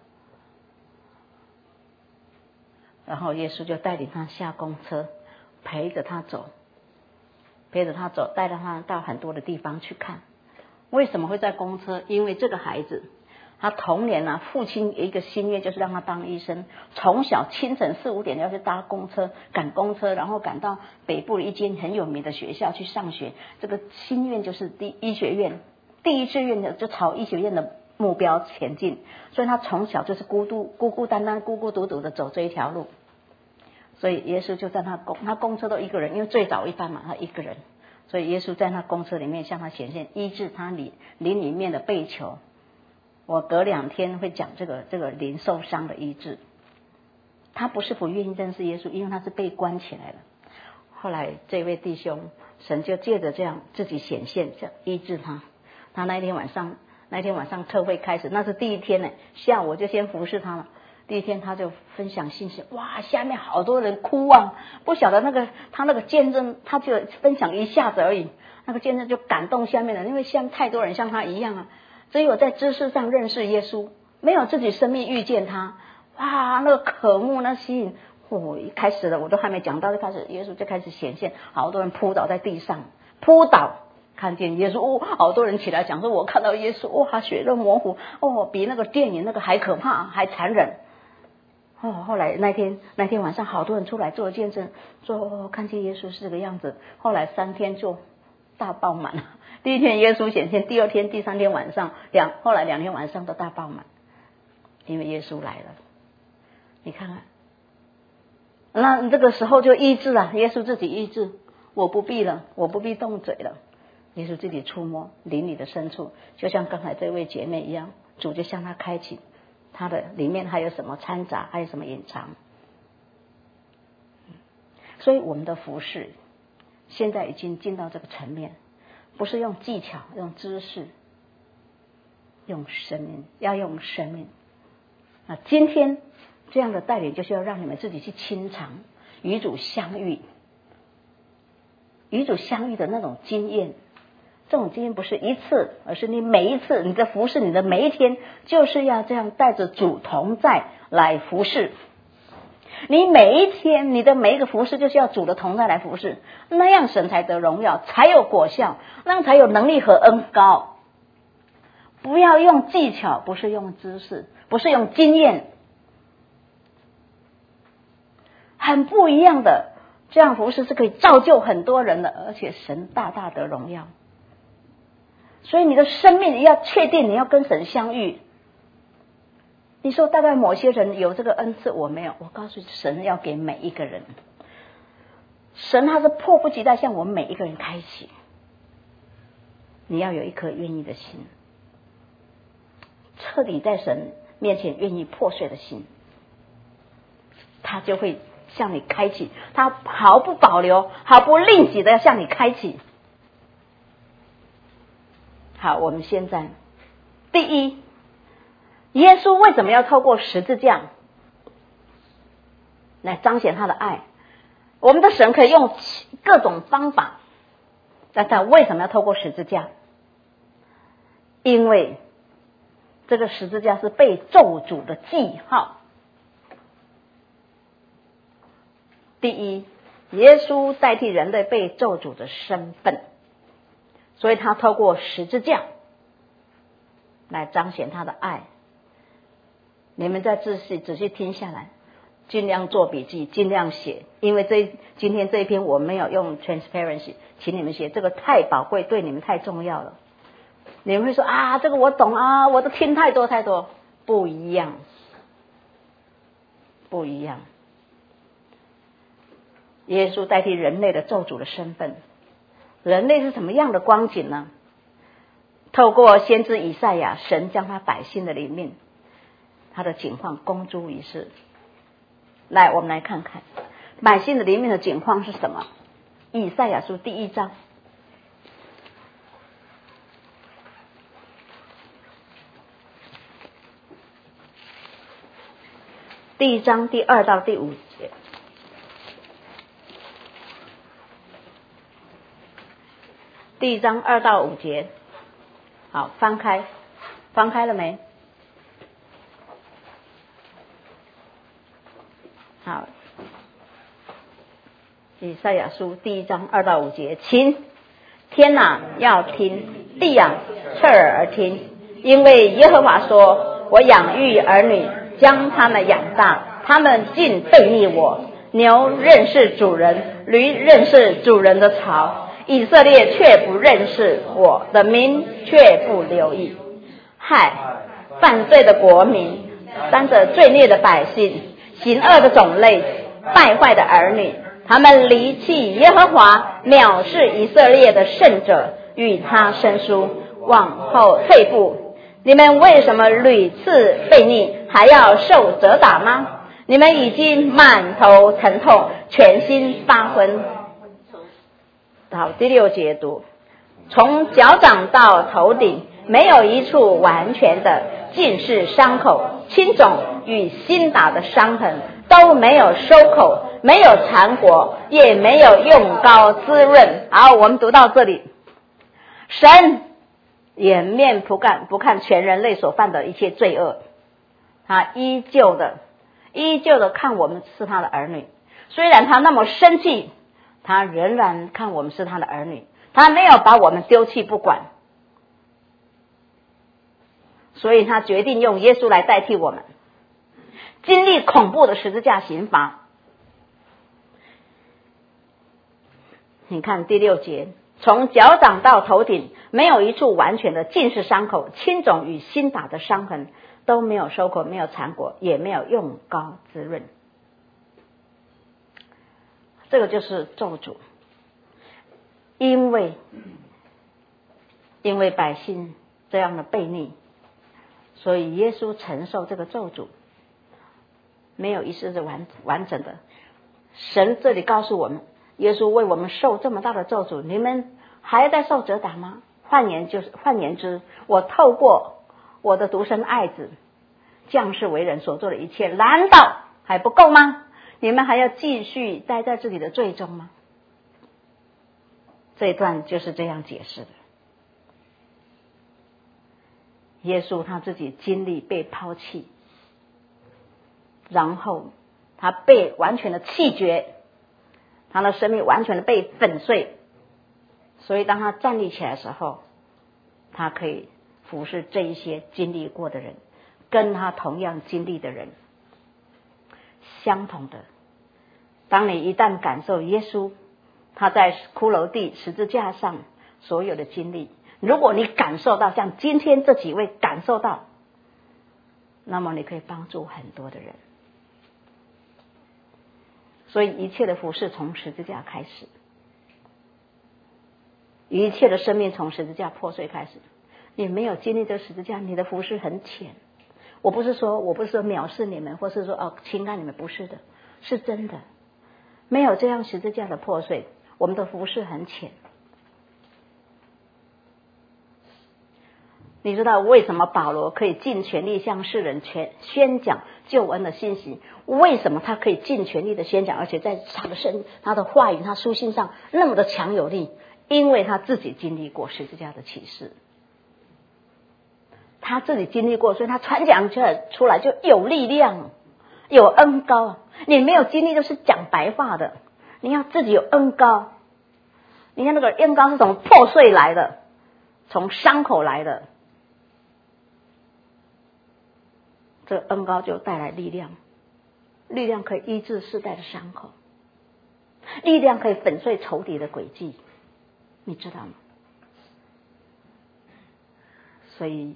然后耶稣就带领他下公车，陪着他走，陪着他走，带着他到很多的地方去看。为什么会在公车？因为这个孩子他童年啊，父亲有一个心愿，就是让他当医生。从小清晨四五点要去搭公车，赶公车，然后赶到北部的一间很有名的学校去上学。这个心愿就是第医学院，第一志愿的就朝医学院的目标前进。所以他从小就是孤独孤孤单单、孤孤独独的走这一条路。所以耶稣就在他公他公车都一个人，因为最早一班嘛，他一个人。所以耶稣在那公车里面向他显现，医治他灵灵里面的背球。我隔两天会讲这个这个灵受伤的医治。他不是不愿意认识耶稣，因为他是被关起来了。后来这位弟兄，神就借着这样自己显现，这样医治他。他那一天晚上，那一天晚上特会开始，那是第一天呢，下午我就先服侍他了。第一天他就分享信息，哇，下面好多人哭啊！不晓得那个他那个见证，他就分享一下子而已，那个见证就感动下面的，因为像太多人像他一样啊，只有在知识上认识耶稣，没有自己生命遇见他，哇，那个渴慕那吸引，我、哦、一开始了，我都还没讲到，就开始耶稣就开始显现，好多人扑倒在地上，扑倒。看见耶稣，哦，好多人起来讲说，我看到耶稣，哇，血肉模糊，哦，比那个电影那个还可怕，还残忍。哦，后来那天那天晚上，好多人出来做见证，说、哦、看见耶稣是这个样子。后来三天就大爆满了。第一天耶稣显现，第二天、第三天晚上两，后来两天晚上都大爆满，因为耶稣来了。你看看，那这个时候就医治了，耶稣自己医治，我不必了，我不必动嘴了。耶稣自己触摸灵里的深处，就像刚才这位姐妹一样，主就向她开启。它的里面还有什么掺杂，还有什么隐藏？所以我们的服事现在已经进到这个层面，不是用技巧、用知识，用生命，要用生命。那今天这样的带领，就是要让你们自己去亲尝与主相遇，与主相遇的那种经验。这种经验不是一次，而是你每一次你的服侍，你的每一天，就是要这样带着主同在来服侍。你每一天，你的每一个服侍，就是要主的同在来服侍，那样神才得荣耀，才有果效，那样才有能力和恩膏。不要用技巧，不是用知识，不是用经验，很不一样的。这样服侍是可以造就很多人的，而且神大大的荣耀。所以你的生命你要确定你要跟神相遇。你说大概某些人有这个恩赐，我没有。我告诉你，神要给每一个人。 神他是迫不及待向我们每一个人开启，你要有一颗愿意的心，彻底在神面前愿意破碎的心，他就会向你开启，他毫不保留毫不吝惜的要向你开启。好，我们现在第一，耶稣为什么要透过十字架来彰显他的爱？我们的神可以用各种方法，但他为什么要透过十字架？因为这个十字架是被咒诅的记号。第一，耶稣代替人类被咒诅的身份，所以他透过十字架来彰显他的爱。你们再仔细仔细听下来，尽量做笔记，尽量写，因为这今天这一篇我没有用 transparency， 请你们写，这个太宝贵，对你们太重要了。你们会说啊，这个我懂啊，我都听太多太多，不一样，不一样。耶稣代替人类的咒诅的身份，人类是什么样的光景呢？透过先知以赛亚，神将他百姓的里面，他的景况公诸于世。来，我们来看看百姓的里面的景况是什么。以赛亚书第一章，第一章第二到第五节。第一章二到五节，好，翻开，翻开了没？好，以赛亚书第一章二到五节，请天哪，要听，地呀，侧耳而听，因为耶和华说：我养育儿女，将他们养大，他们竟背逆我。牛认识主人，驴认识主人的槽，以色列却不认识我的民，却不留意。害，犯罪的国民，担着罪孽的百姓，行恶的种类，败坏的儿女，他们离弃耶和华，藐视以色列的圣者，与他生疏，往后退步。你们为什么屡次悖逆，还要受责打吗？你们已经满头疼痛，全心发昏。好，第六节读，从脚掌到头顶，没有一处完全的，尽是伤口，青肿与新打的伤痕，都没有收口，没有缠裹，也没有用膏滋润。好，我们读到这里，神掩面不看不看全人类所犯的一切罪恶，他依旧的依旧的看我们是他的儿女，虽然他那么生气，他仍然看我们是他的儿女，他没有把我们丢弃不管，所以他决定用耶稣来代替我们，经历恐怖的十字架刑罚。你看第六节，从脚掌到头顶，没有一处完全的，尽是伤口，青肿与新打的伤痕，都没有收口，没有缠裹，也没有用膏滋润。这个就是咒诅，因为因为百姓这样的悖逆，所以耶稣承受这个咒诅，没有一丝是完完整的。神这里告诉我们，耶稣为我们受这么大的咒诅，你们还在受责打吗？换言就是换言之，我透过我的独生爱子降世为人所做的一切，难道还不够吗？你们还要继续待在自己的罪中吗？这一段就是这样解释的。耶稣他自己经历被抛弃，然后他被完全的弃绝，他的生命完全的被粉碎，所以当他站立起来的时候，他可以服侍这一些经历过的人，跟他同样经历的人。相同的，当你一旦感受耶稣他在骷髅地十字架上所有的经历，如果你感受到像今天这几位感受到，那么你可以帮助很多的人。 所以一切的服事从十字架开始，一切的生命从十字架破碎开始。你没有经历这十字架，你的服事很浅。我不是说我不是说藐视你们，或是说哦轻看你们，不是的，是真的。没有这样十字架的破碎，我们的服事很浅。你知道为什么保罗可以尽全力向世人全宣讲救恩的信息？为什么他可以尽全力的宣讲，而且在他的身、他的话语、他书信上那么的强有力？因为他自己经历过十字架的启示，他自己经历过，所以他传讲出来出来就有力量，有恩膏。你没有经历就是讲白话的，你要自己有恩膏。你看那个恩膏是从破碎来的，从伤口来的。这个恩膏就带来力量，力量可以医治世代的伤口，力量可以粉碎仇敌的诡计，你知道吗？所以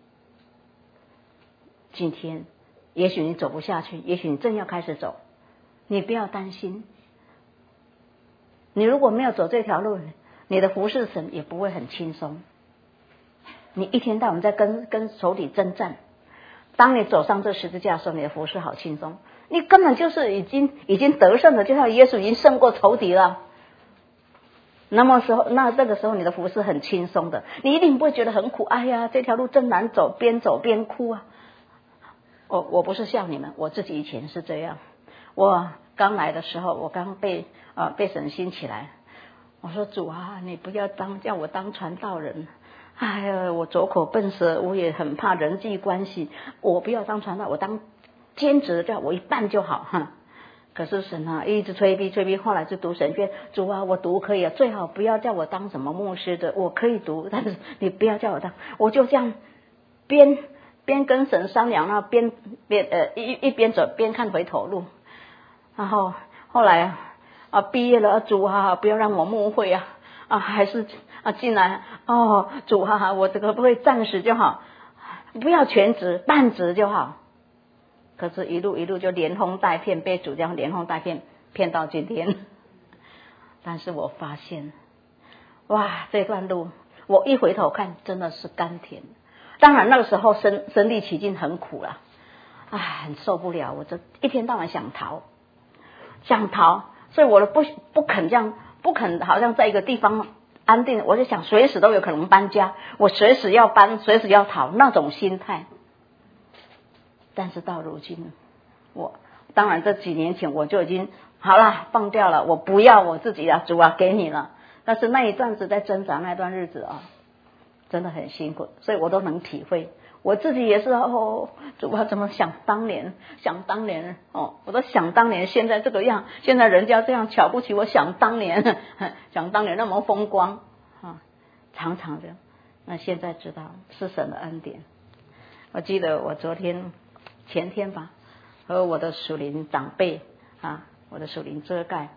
今天也许你走不下去，也许你正要开始走，你不要担心。你如果没有走这条路，你的服侍神也不会很轻松。你一天到晚在跟跟仇敌征战，当你走上这十字架的时候，你的服侍好轻松，你根本就是已经已经得胜了，就像耶稣已经胜过仇敌了。那么时候，那这个时候你的服侍很轻松的，你一定不会觉得很苦。哎呀，这条路真难走，边走边哭啊！我我不是笑你们，我自己以前是这样。我刚来的时候，我刚被啊、呃、被神兴起来，我说主啊，你不要当叫我当传道人。哎呀，我左口笨舌，我也很怕人际关系，我不要当传道，我当兼职，叫我一半就好哈。可是神啊，一直催逼催逼，后来就读神学。主啊，我读可以啊，最好不要叫我当什么牧师的，我可以读，但是你不要叫我当。我就这样边边跟神商量，然后边边呃一一边走边看回头路。然后后来啊毕业了，主啊，不要让我牧会啊啊，还是啊进来哦，主啊，我这个不会暂时就好，不要全职，半职就好。可是，一路一路就连哄带骗，被主这样连哄带骗骗到今天。但是我发现，哇，这段路我一回头看，真的是甘甜。当然那个时候身身历其境，很苦啦，唉，很受不了。我这一天到晚想逃，想逃，所以我不不肯这样，不肯好像在一个地方安定。我就想随时都有可能搬家，我随时要搬，随时要逃，那种心态。但是到如今，我当然这几年前我就已经好了，放掉了，我不要我自己了，主啊，给你了。但是那一段子在挣扎，那段日子啊，真的很辛苦，所以我都能体会。我自己也是哦，主啊，怎么想当年，想当年哦，我都想当年现在这个样，现在人家这样瞧不起我，想当年，想当年那么风光啊，常常的。那现在知道是神的恩典。我记得我昨天。前天吧，和我的属灵长辈啊，我的属灵遮盖，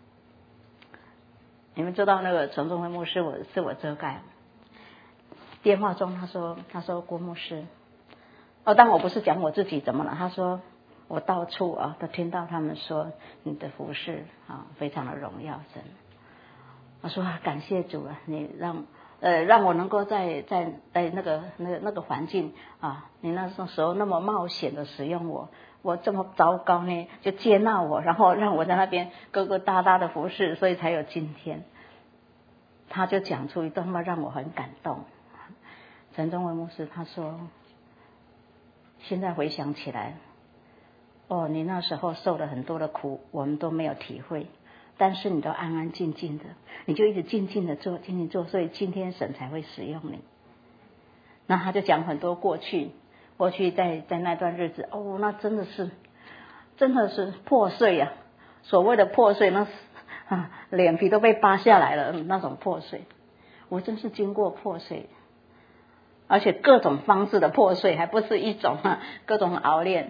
你们知道那个陈仲辉牧师，我是我遮盖。电话中他说，他说郭牧师，哦，但我不是讲我自己怎么了，他说我到处啊都听到他们说你的服事啊非常的荣耀神。我说感谢主啊，你让。呃，让我能够在在在那个那个那个环境啊，你那时候那么冒险的使用我，我这么糟糕呢，就接纳我，然后让我在那边疙疙瘩瘩的服侍，所以才有今天。他就讲出一段话让我很感动。陈忠文牧师他说，现在回想起来，哦，你那时候受了很多的苦，我们都没有体会。但是你都安安静静的，你就一直静静的做，静静做，所以今天神才会使用你。那他就讲很多过去，过去在在那段日子，哦，那真的是，真的是破碎呀、啊！所谓的破碎，那啊，脸皮都被扒下来了，那种破碎，我真是经过破碎，而且各种方式的破碎，还不是一种啊，各种熬炼。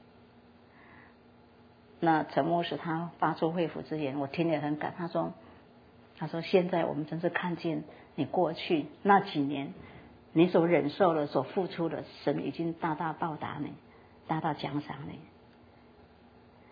那陈牧师他发出肺腑之言，我听了很感。他说：“他说现在我们真是看见你过去那几年你所忍受的、所付出的，神已经大大报答你，大大奖赏你。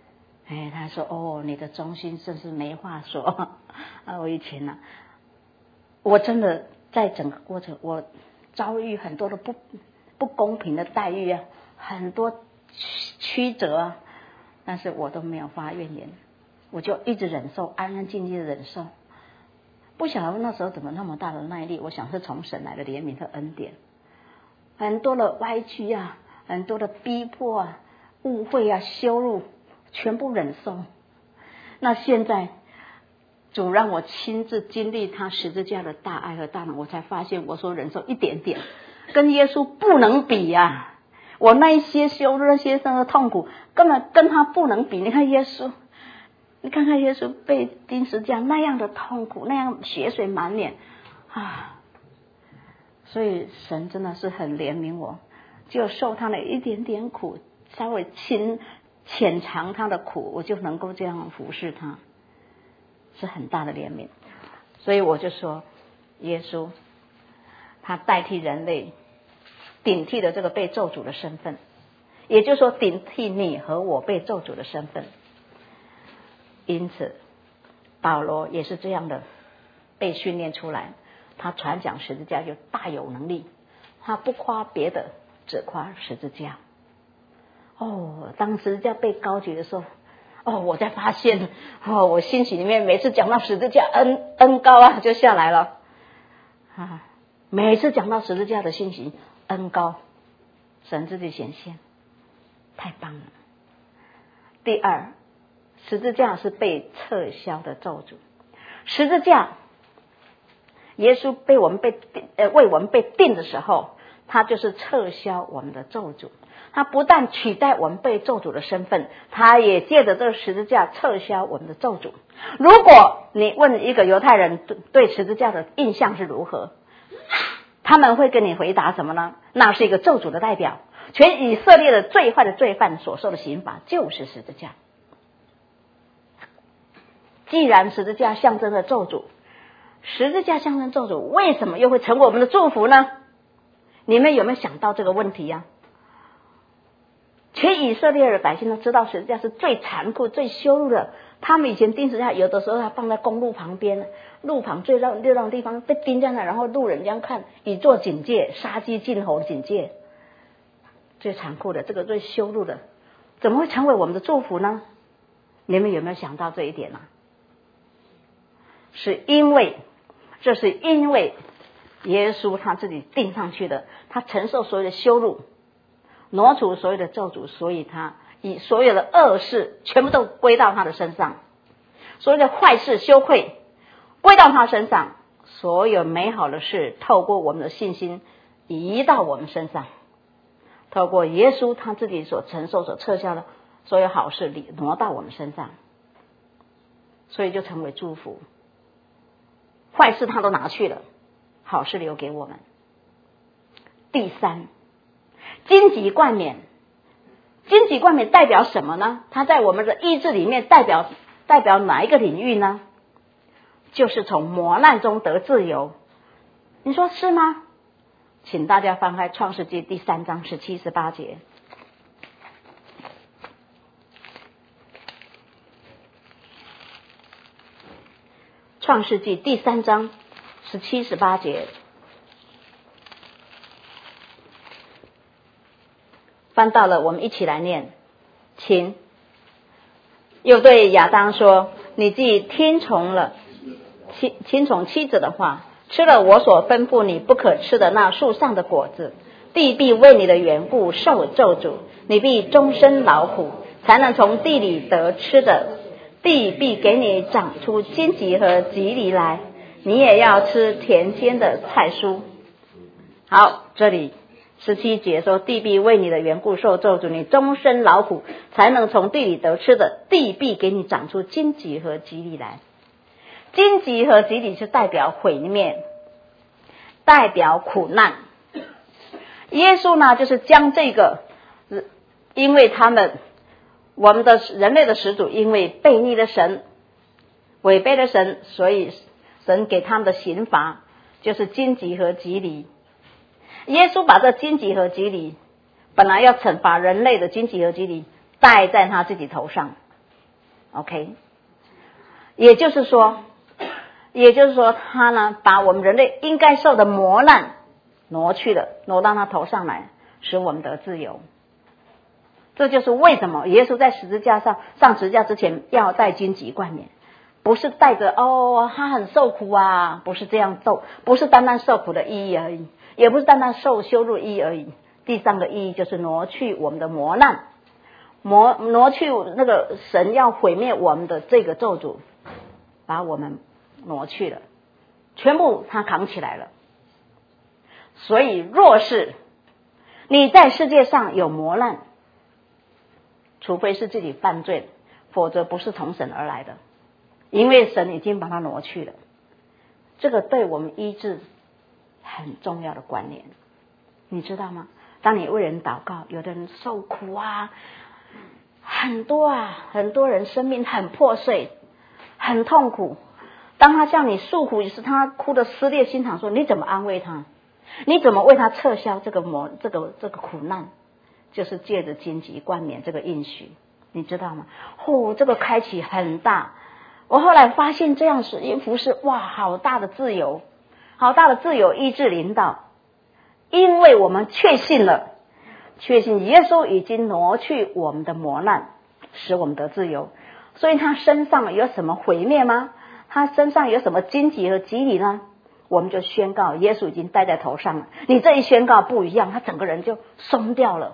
哎，他说哦，你的忠心真是没话说啊！我以前呢、啊，我真的在整个过程，我遭遇很多的不不公平的待遇啊，很多曲折啊，但是我都没有发怨言，我就一直忍受，安安静静的忍受。不晓得那时候怎么那么大的耐力，我想是从神来的怜悯和恩典。很多的歪曲啊，很多的逼迫啊，误会啊，羞辱，全部忍受。那现在主让我亲自经历他十字架的大爱和大能，我才发现我所忍受一点点跟耶稣不能比啊！我那一些羞辱，那些生的痛苦根本跟他不能比。你看耶稣，你看看耶稣被钉十字架那样的痛苦，那样血水满脸啊！所以神真的是很怜悯我，就受他的一点点苦，稍微轻浅尝他的苦，我就能够这样服侍他，是很大的怜悯。所以我就说，耶稣他代替人类顶替了这个被咒诅的身份，也就是说顶替你和我被咒诅的身份。因此保罗也是这样的被训练出来，他传讲十字架就大有能力，他不夸别的，只夸十字架。哦，当十字架被高举的时候，哦，我才发现，哦，我心里面每次讲到十字架，恩恩高啊就下来了啊！每次讲到十字架的信息，恩高，神自己显现，太棒了。第二，十字架是被撤销的咒诅。十字架，耶稣被我们被呃为我们被钉的时候，他就是撤销我们的咒诅。他不但取代我们被咒诅的身份，他也借着这个十字架撤销我们的咒诅。如果你问一个犹太人对十字架的印象是如何，他们会跟你回答什么呢？那是一个咒诅的代表，全以色列的最坏的罪犯所受的刑罚就是十字架。既然十字架象征了咒诅，十字架象征咒诅，为什么又会成为我们的祝福呢？你们有没有想到这个问题呀、啊？全以色列的百姓都知道十字架是最残酷、最羞辱的。他们以前钉十字架，有的时候他放在公路旁边，路旁最热闹的地方被钉在那，然后路人这样看，以作警戒，杀鸡儆猴的警戒。最残酷的，这个最羞辱的，怎么会成为我们的祝福呢？你们有没有想到这一点呢、啊？是因为，这是因为耶稣他自己钉上去的，他承受所有的羞辱，挪除所有的咒诅，所以他以所有的恶事全部都归到他的身上，所有的坏事羞愧归到他身上，所有美好的事透过我们的信心移到我们身上，透过耶稣他自己所承受所撤销的所有好事里挪到我们身上，所以就成为祝福。坏事他都拿去了，好事留给我们。第三，荆棘冠冕，荆棘冠冕代表什么呢？它在我们的意志里面代表代表哪一个领域呢？就是从磨难中得自由。你说是吗？请大家翻开创世纪第三章十七、十八节。创世纪第三章十七、十八节，翻到了，我们一起来念，请。又对亚当说：“你既听从了妻听从妻子的话，吃了我所吩咐你不可吃的那树上的果子，地必为你的缘故受咒诅，你必终身劳苦，才能从地里得吃的。地必给你长出荆棘和棘藜来，你也要吃田间的菜蔬。”好，这里十七节说，地必为你的缘故受咒诅，你终身劳苦，才能从地里得吃的。地必给你长出荆棘和棘藜来。荆棘和棘藜是代表毁灭，代表苦难。耶稣呢，就是将这个，因为他们我们的人类的始祖因为悖逆了神，违背了神，所以神给他们的刑罚就是荆棘和棘藜。耶稣把这荆棘和棘藜，本来要惩罚人类的荆棘和棘藜，戴在他自己头上， OK， 也就是说，也就是说，他呢把我们人类应该受的磨难挪去了，挪到他头上来，使我们得自由。这就是为什么耶稣在十字架上上十字架之前要戴荆棘冠冕，不是带着哦他很受苦啊，不是这样受，不是单单受苦的意义而已，也不是单单受羞辱意义而已。第三个意义就是挪去我们的磨难，挪挪去那个神要毁灭我们的这个咒诅，把我们挪去了，全部他扛起来了。所以若是你在世界上有磨难，除非是自己犯罪，否则不是从神而来的，因为神已经把它挪去了。这个对我们医治很重要的观念，你知道吗？当你为人祷告，有的人受苦啊，很多啊，很多人生命很破碎，很痛苦。当他向你诉苦时，他哭得撕裂心肠，说你怎么安慰他？你怎么为他撤销这个磨这个这个苦难？就是借着荆棘冠冕这个应许，你知道吗？哦，这个开启很大。我后来发现这样是服侍，哇，好大的自由，好大的自由医治领导，因为我们确信了，确信耶稣已经挪去我们的磨难，使我们得自由。所以他身上有什么毁灭吗？他身上有什么荆棘和蒺藜呢？我们就宣告耶稣已经戴在头上了。你这一宣告不一样，他整个人就松掉了。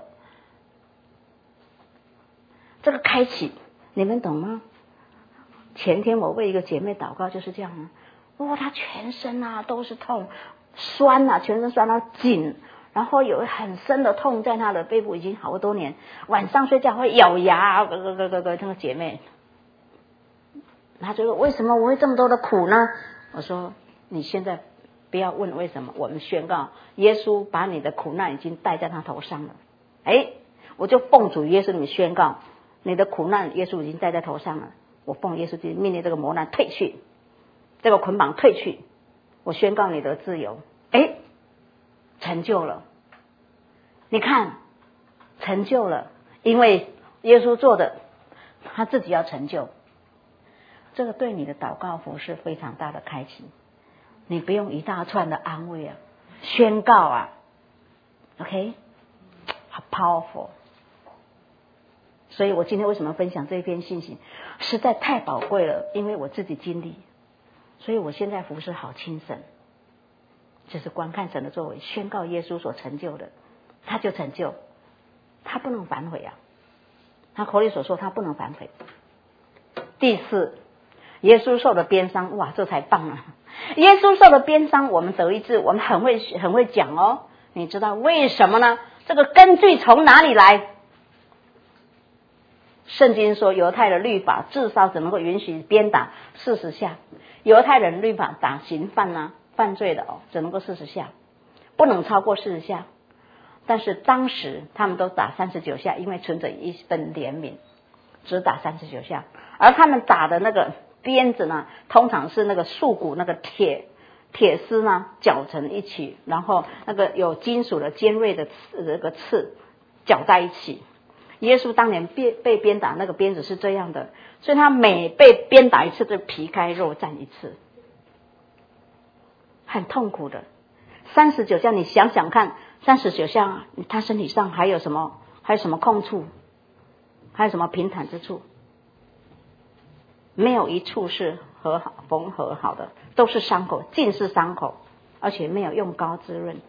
这个开启你们懂吗？前天我为一个姐妹祷告就是这样啊，哇，她全身啊都是痛，酸啊，全身酸到紧，然后有很深的痛在她的背部已经好多年，晚上睡觉会咬牙，咯咯咯咯咯，那个姐妹，她就说为什么我会这么多的苦呢？我说你现在不要问为什么，我们宣告耶稣把你的苦难已经带在他头上了。哎，我就奉主耶稣你们宣告，你的苦难耶稣已经带在头上了。我奉耶稣基督命令这个磨难退去，这个捆绑退去，我宣告你的自由。哎，成就了，你看成就了，因为耶稣做的他自己要成就，这个对你的祷告服是非常大的开启。你不用一大串的安慰啊，宣告啊 ，OK， 好 powerful。所以我今天为什么分享这一篇信息，实在太宝贵了，因为我自己经历，所以我现在服侍好轻省，就是观看神的作为，宣告耶稣所成就的，他就成就，他不能反悔啊，他口里所说他不能反悔。第四，耶稣受的鞭伤，哇，这才棒啊！耶稣受的鞭伤，我们得医治，我们很会很会讲哦。你知道为什么呢？这个根据从哪里来？圣经说，犹太的律法至少只能够允许鞭打四十下。犹太人律法打刑犯啊，犯罪的哦，只能够四十下，不能超过四十下。但是当时他们都打三十九下，因为存着一份怜悯，只打三十九下。而他们打的那个鞭子呢，通常是那个树骨那个铁铁丝呢绞成一起，然后那个有金属的尖锐的刺这个刺绞在一起。耶稣当年被被鞭打，那个鞭子是这样的，所以他每被鞭打一次就皮开肉绽一次，很痛苦的。三十九下，你想想看，三十九下他身体上还有什么还有什么空处，还有什么平坦之处？没有一处是和好缝合好的，都是伤口，尽是伤口，而且没有用膏滋润。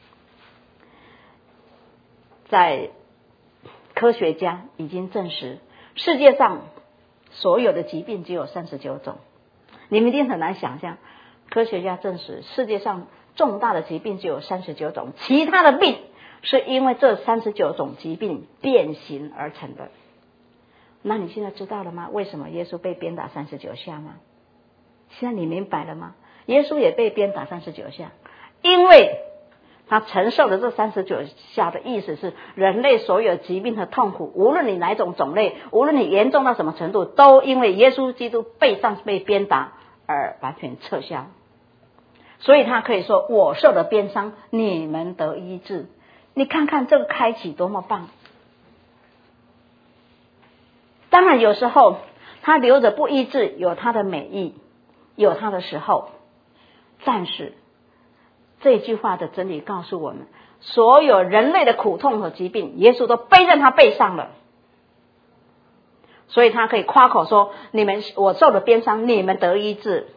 在科学家已经证实，世界上所有的疾病只有三十九种。你们一定很难想象，科学家证实世界上重大的疾病只有三十九种，其他的病是因为这三十九种疾病变形而成的。那你现在知道了吗？为什么耶稣被鞭打三十九下吗？现在你明白了吗？耶稣也被鞭打三十九下，因为他承受的这三十九下的意思是，人类所有疾病和痛苦，无论你哪种种类，无论你严重到什么程度，都因为耶稣基督背上被鞭打而完全撤销。所以他可以说，我受的鞭伤，你们得医治。你看看这个开启多么棒！当然有时候他留着不医治，有他的美意，有他的时候。但是这句话的真理告诉我们，所有人类的苦痛和疾病，耶稣都背在他背上了。所以他可以夸口说，你们我受了鞭伤，你们得医治。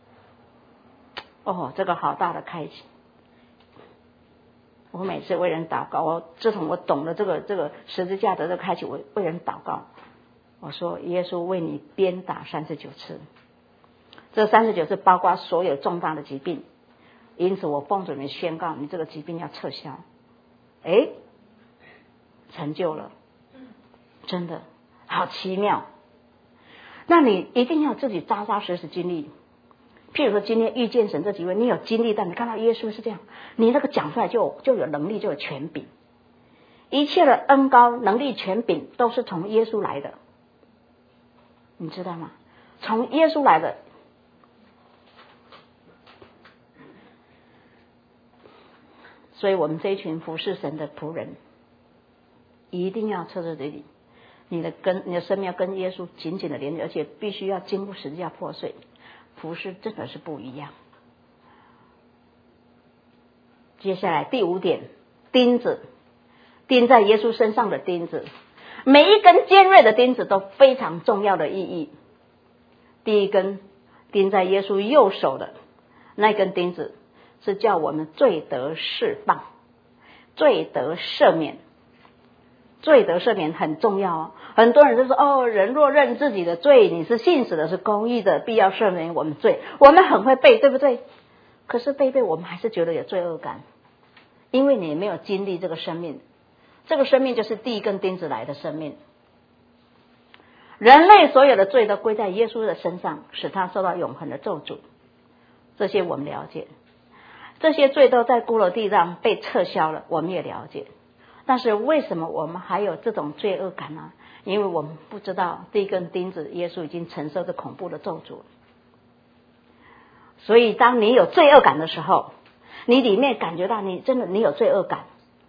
哦，这个好大的开启。我每次为人祷告，我自从我懂了这个这个十字架的这个开启，我为人祷告，我说耶稣为你鞭打三十九次，这三十九次包括所有重大的疾病，因此我奉主名宣告，你这个疾病要撤销。诶，成就了，真的好奇妙。那你一定要自己扎扎实实经历。譬如说今天遇见神这几位，你有经历到，你看到耶稣是这样，你那个讲出来就有就有能力，就有权柄。一切的恩膏能力权柄都是从耶稣来的，你知道吗？从耶稣来的。所以我们这一群服侍神的仆人一定要彻彻底底，你的跟你的生命要跟耶稣紧紧的连接，而且必须要经过十字架破碎，服侍真的是不一样。接下来第五点，钉子，钉在耶稣身上的钉子，每一根尖锐的钉子都非常重要的意义。第一根钉在耶稣右手的那根钉子，是叫我们罪得释放，罪得赦免。罪得赦免很重要哦。很多人就说，哦，人若认自己的罪，你是信实的，是公义的，必要赦免我们罪。我们很会背，对不对？可是背背我们还是觉得有罪恶感，因为你没有经历这个生命。这个生命就是第一根钉子来的生命。人类所有的罪都归在耶稣的身上，使他受到永恒的咒诅。这些我们了解，这些罪都在骷髅地上被撤销了，我们也了解。但是为什么我们还有这种罪恶感呢？因为我们不知道第一根钉子耶稣已经承受着恐怖的咒诅。所以当你有罪恶感的时候，你里面感觉到你真的你有罪恶感，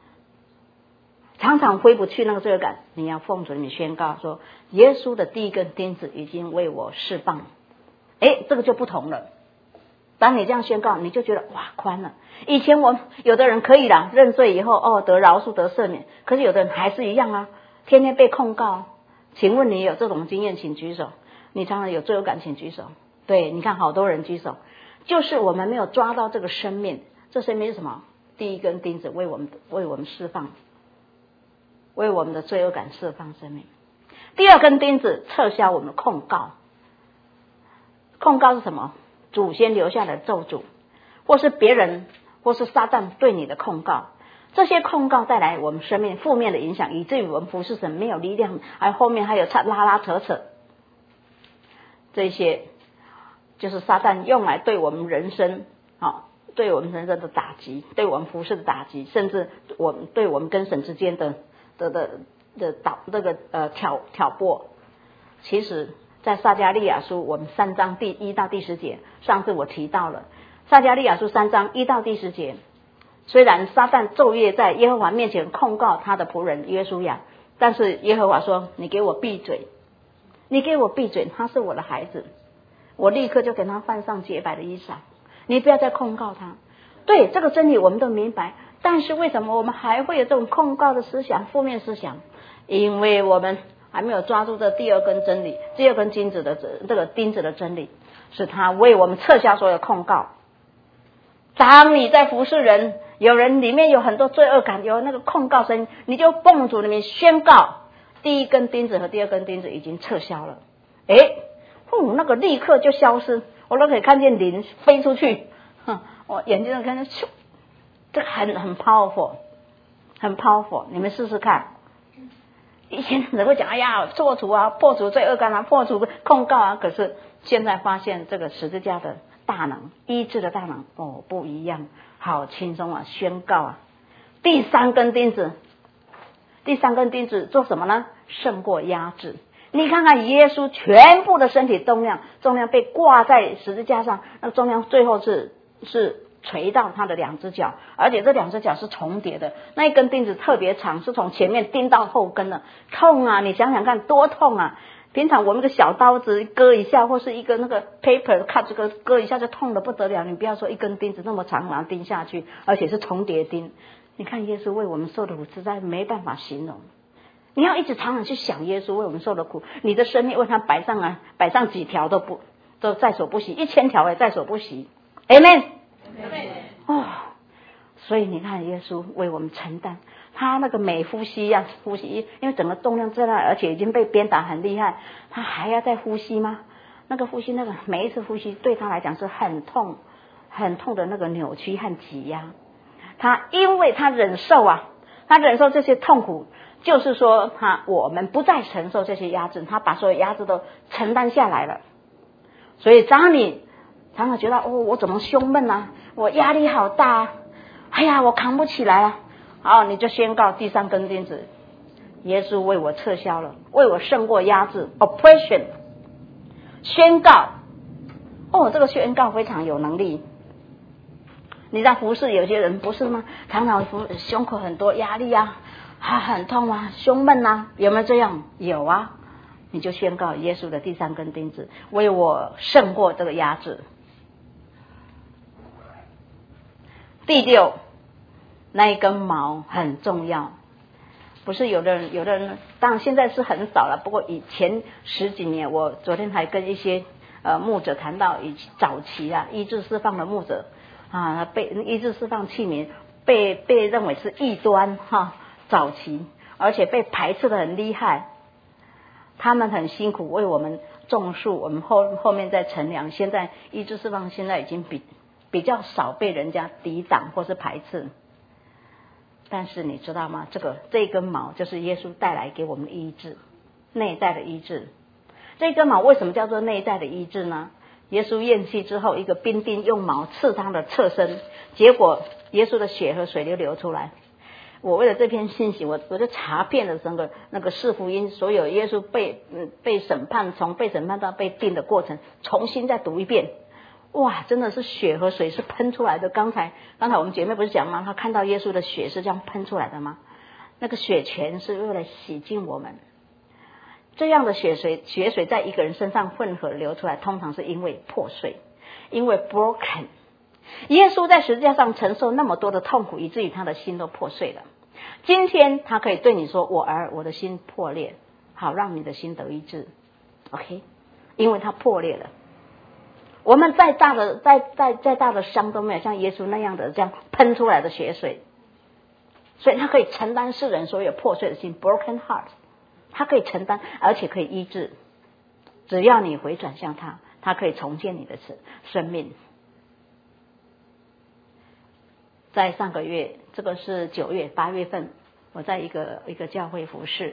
常常挥不去那个罪恶感，你要奉主你宣告说，耶稣的第一根钉子已经为我释放。诶，这个就不同了。当你这样宣告，你就觉得哇宽了。以前我有的人可以啦，认罪以后哦得饶恕得赦免，可是有的人还是一样啊，天天被控告。请问你有这种经验请举手，你常常有罪恶感请举手。对，你看好多人举手，就是我们没有抓到这个生命。这生命是什么？第一根钉子为我们为我们释放，为我们的罪恶感释放生命。第二根钉子撤销我们的控告。控告是什么？祖先留下的咒诅，或是别人或是撒旦对你的控告，这些控告带来我们生命负面的影响，以至于我们服侍神没有力量，而后面还有拉拉扯扯，这些就是撒旦用来对我们人生啊，对我们人生的打击，对我们服侍的打击，甚至我们对我们跟神之间的的的的导这个呃挑挑拨。其实在撒迦利亚书我们三章第一到第十节，上次我提到了撒迦利亚书三章一到第十节，虽然撒旦昼夜在耶和华面前控告他的仆人约书亚，但是耶和华说，你给我闭嘴，你给我闭嘴，他是我的孩子。我立刻就给他换上洁白的衣裳，你不要再控告他。对，这个真理我们都明白，但是为什么我们还会有这种控告的思想，负面思想？因为我们还没有抓住这第二根真理，第二根钉子的这个钉子的真理，是他为我们撤销所有控告。当你在服侍人，有人里面有很多罪恶感，有那个控告声，你就奉主里面宣告，第一根钉子和第二根钉子已经撤销了。诶，哦，那个立刻就消失，我都可以看见灵飞出去，哼，我眼睛都看见，咻，这很很 powerful， 很 powerful， 你们试试看。以前人会讲，哎呀，破除啊，破除罪恶感啊，破除控告啊，可是现在发现这个十字架的大能，医治的大能，哦，不一样，好轻松啊，宣告啊。第三根钉子，第三根钉子做什么呢？胜过压制。你看看耶稣全部的身体重量，重量被挂在十字架上，那重量最后是是垂到他的两只脚，而且这两只脚是重叠的，那一根钉子特别长，是从前面钉到后跟的，痛啊！你想想看多痛啊！ 平常我们个小刀子割一下，或是一个那个 paper cut 这个割一下就痛得不得了。你不要说一根钉子那么长，然后钉下去，而且是重叠钉。你看耶稣为我们受的苦，实在没办法形容。你要一直常常去想耶稣为我们受的苦，你的生命为他摆上啊，摆上几条都不都在所不惜，一千条也在所不惜。Amen。哦，所以你看耶稣为我们承担。他那个每呼吸呀、啊，呼吸，因为整个重量在那，而且已经被鞭打很厉害，他还要再呼吸吗？那个呼吸，那个每一次呼吸对他来讲是很痛、很痛的那个扭曲和挤压。他因为他忍受啊，他忍受这些痛苦，就是说他我们不再承受这些压制，他把所有压制都承担下来了。所以当你常常觉得哦，我怎么胸闷啊，我压力好大啊，哎呀，我扛不起来啊。好，你就宣告第三根钉子，耶稣为我撤销了，为我胜过压制 oppression。 宣告，哦，这个宣告非常有能力。你在服侍有些人不是吗？常常服胸口很多压力啊，啊很痛啊，胸闷啊，有没有这样？有啊。你就宣告耶稣的第三根钉子为我胜过这个压制。第六，那一根毛很重要，不是有的人，有的人当然现在是很少了，不过以前十几年，我昨天还跟一些呃牧者谈到，以早期啊医治释放的牧者啊，被医治释放器皿被被认为是异端哈，早期而且被排斥的很厉害，他们很辛苦为我们种树，我们后后面在乘凉，现在医治释放现在已经比比较少被人家抵挡或是排斥。但是你知道吗？这个这根毛就是耶稣带来给我们的医治，内在的医治。这根毛为什么叫做内在的医治呢？耶稣咽气之后，一个兵丁用矛刺他的侧身，结果耶稣的血和水就流出来。我为了这篇信息，我我就查遍了整个那个四福音，所有耶稣被嗯被审判，从被审判到被定的过程，重新再读一遍。哇，真的是血和水是喷出来的。刚才刚才我们姐妹不是讲吗？她看到耶稣的血是这样喷出来的吗？那个血泉是为了洗净我们。这样的血水血水在一个人身上混合流出来，通常是因为破碎，因为 broken。耶稣在十字架上承受那么多的痛苦，以至于他的心都破碎了。今天他可以对你说：“我儿，我的心破裂，好让你的心得医治。” OK， 因为他破裂了。我们再大的再再再大的伤都没有像耶稣那样的这样喷出来的血水，所以他可以承担世人所有破碎的心 broken heart， 他可以承担，而且可以医治。只要你回转向他，他可以重建你的生命。在上个月，这个是九月八月份，我在一个一个教会服侍，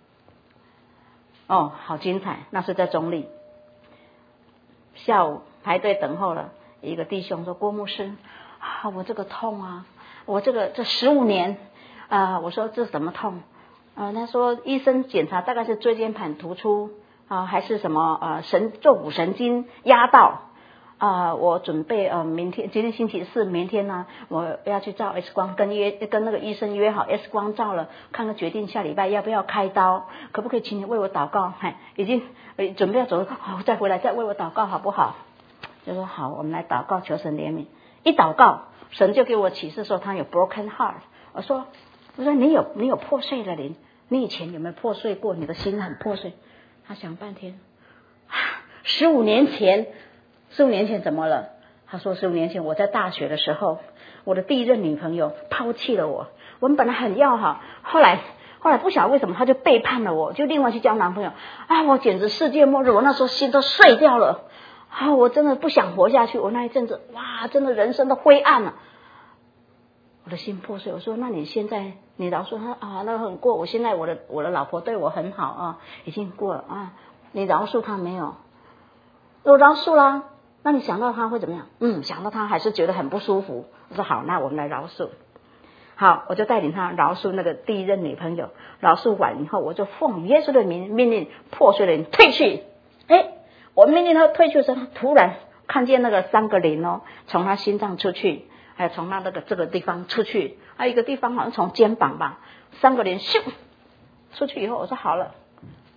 哦，好精彩！那是在中立，下午排队等候了，一个弟兄说：“郭牧师啊，我这个痛啊，我这个这十五年啊、呃，我说这什么痛？啊、呃，他说医生检查大概是椎间盘突出啊、呃，还是什么呃神坐骨神经压到。”啊、呃，我准备呃，明天今天星期四，明天呢，我要去照 X 光，跟约跟那个医生约好 X 光照了，看看决定下礼拜要不要开刀，可不可以请你为我祷告？嘿，已经准备要走了，好、哦，再回来再为我祷告好不好？就说好，我们来祷告，求神怜悯。一祷告，神就给我启示说他有 broken heart。我说，我说你有你有破碎的灵，你以前有没有破碎过？你的心很破碎。他想半天，十五年前。十五年前怎么了？他说十五年前我在大学的时候，我的第一任女朋友抛弃了我，我们本来很要好，后来后来不晓得为什么他就背叛了我，就另外去交男朋友啊！我简直世界末日，我那时候心都碎掉了啊！我真的不想活下去，我那一阵子哇，真的人生的灰暗了，我的心破碎。我说那你现在你饶恕他啊？那很过，我现在我的我的老婆对我很好啊，已经过了啊，你饶恕他没有？我饶恕啦。那你想到他会怎么样？嗯，想到他还是觉得很不舒服。我说好，那我们来饶恕。好，我就带领他饶恕那个第一任女朋友。饶恕完以后，我就奉耶稣的名命令破碎的人退去。哎，我命令他退去的时候，他突然看见那个三个灵哦，从他心脏出去，还有从他那个这个地方出去，还有一个地方好像从肩膀吧，三个灵咻出去以后，我说好了，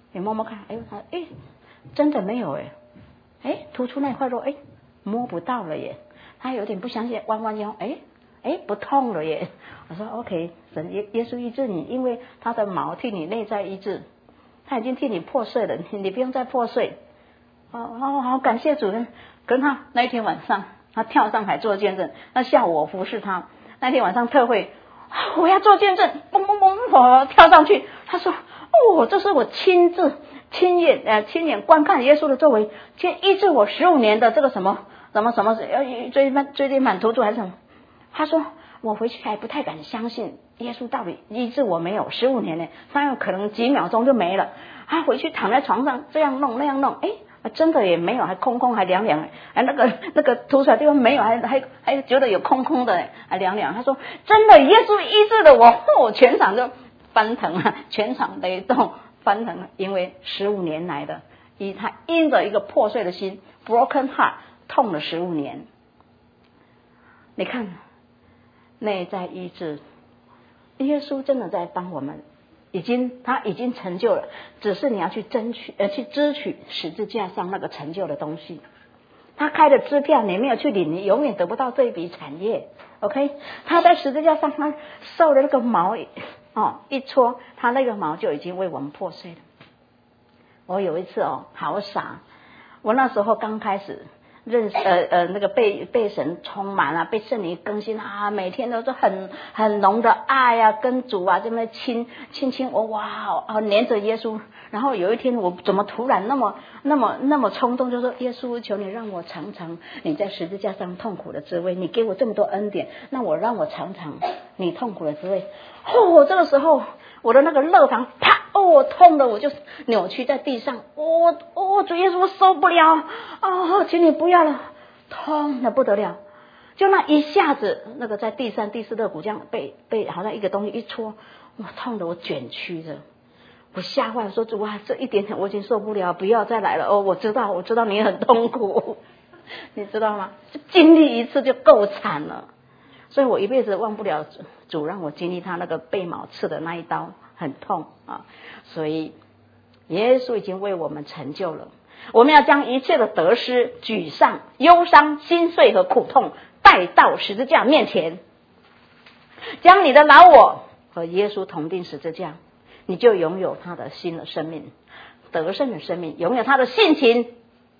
你摸摸看，哎，他哎，真的没有哎，哎，突出那块肉，哎，摸不到了耶。他有点不相信，弯弯腰，哎哎，不痛了耶。我说 OK， 神耶耶稣医治你，因为他的毛替你内在医治，他已经替你破碎了，你你不用再破碎。哦，好好感谢主人。跟他那一天晚上，他跳上台做见证。那下午我服侍他，那天晚上特会，我要做见证，嘣嘣嘣，我跳上去。他说：“哦，这是我亲自亲眼呃亲眼观看耶稣的作为，却医治我十五年的这个什么什么什么呃椎间椎间盘突出还是什么。”他说：“我回去还不太敢相信耶稣到底医治我没有十五年呢，他有可能几秒钟就没了。他回去躺在床上这样弄那样弄，哎。”真的也没有，还空空还凉凉哎，还那个那个凸出来地方没有，还还还觉得有空空的还凉凉。他说真的，耶稣医治了我，我全场就翻腾啊，全场雷动翻腾，因为十五年来的，以他因着一个破碎的心 ，broken heart， 痛了十五年。你看内在医治，耶稣真的在帮我们。已经，他已经成就了，只是你要去争取，呃，去支取十字架上那个成就的东西。他开的支票，你没有去领，你永远得不到这一笔产业。OK， 他在十字架上，他受的那个毛，哦，一戳，他那个毛就已经为我们破碎了。我有一次哦，好傻，我那时候刚开始。认识呃呃那个被被神充满了、啊，被圣灵更新啊，每天都是很很浓的爱啊，跟主啊这么亲亲亲我哇啊黏着耶稣。然后有一天我怎么突然那么那么那么冲动，就说耶稣，求你让我尝尝你在十字架上痛苦的滋味，你给我这么多恩典，那我让我尝尝你痛苦的滋味。哦，这个时候我的那个肋旁啪。哦，痛的我就扭曲在地上，我、哦、哦，主耶稣，我受不了哦，请你不要了，痛的不得了，就那一下子，那个在第三、第四肋骨这样被被好像一个东西一戳，哇，痛的我卷曲着，我吓坏了，说主啊，这一点点我已经受不了，不要再来了哦，我知道，我知道你很痛苦，你知道吗？经历一次就够惨了，所以我一辈子忘不了主让我经历他那个被毛刺的那一刀。很痛啊，所以耶稣已经为我们成就了。我们要将一切的得失、沮丧、忧伤、心碎和苦痛带到十字架面前，将你的老我和耶稣同定十字架，你就拥有他的新的生命，得胜的生命，拥有他的性情，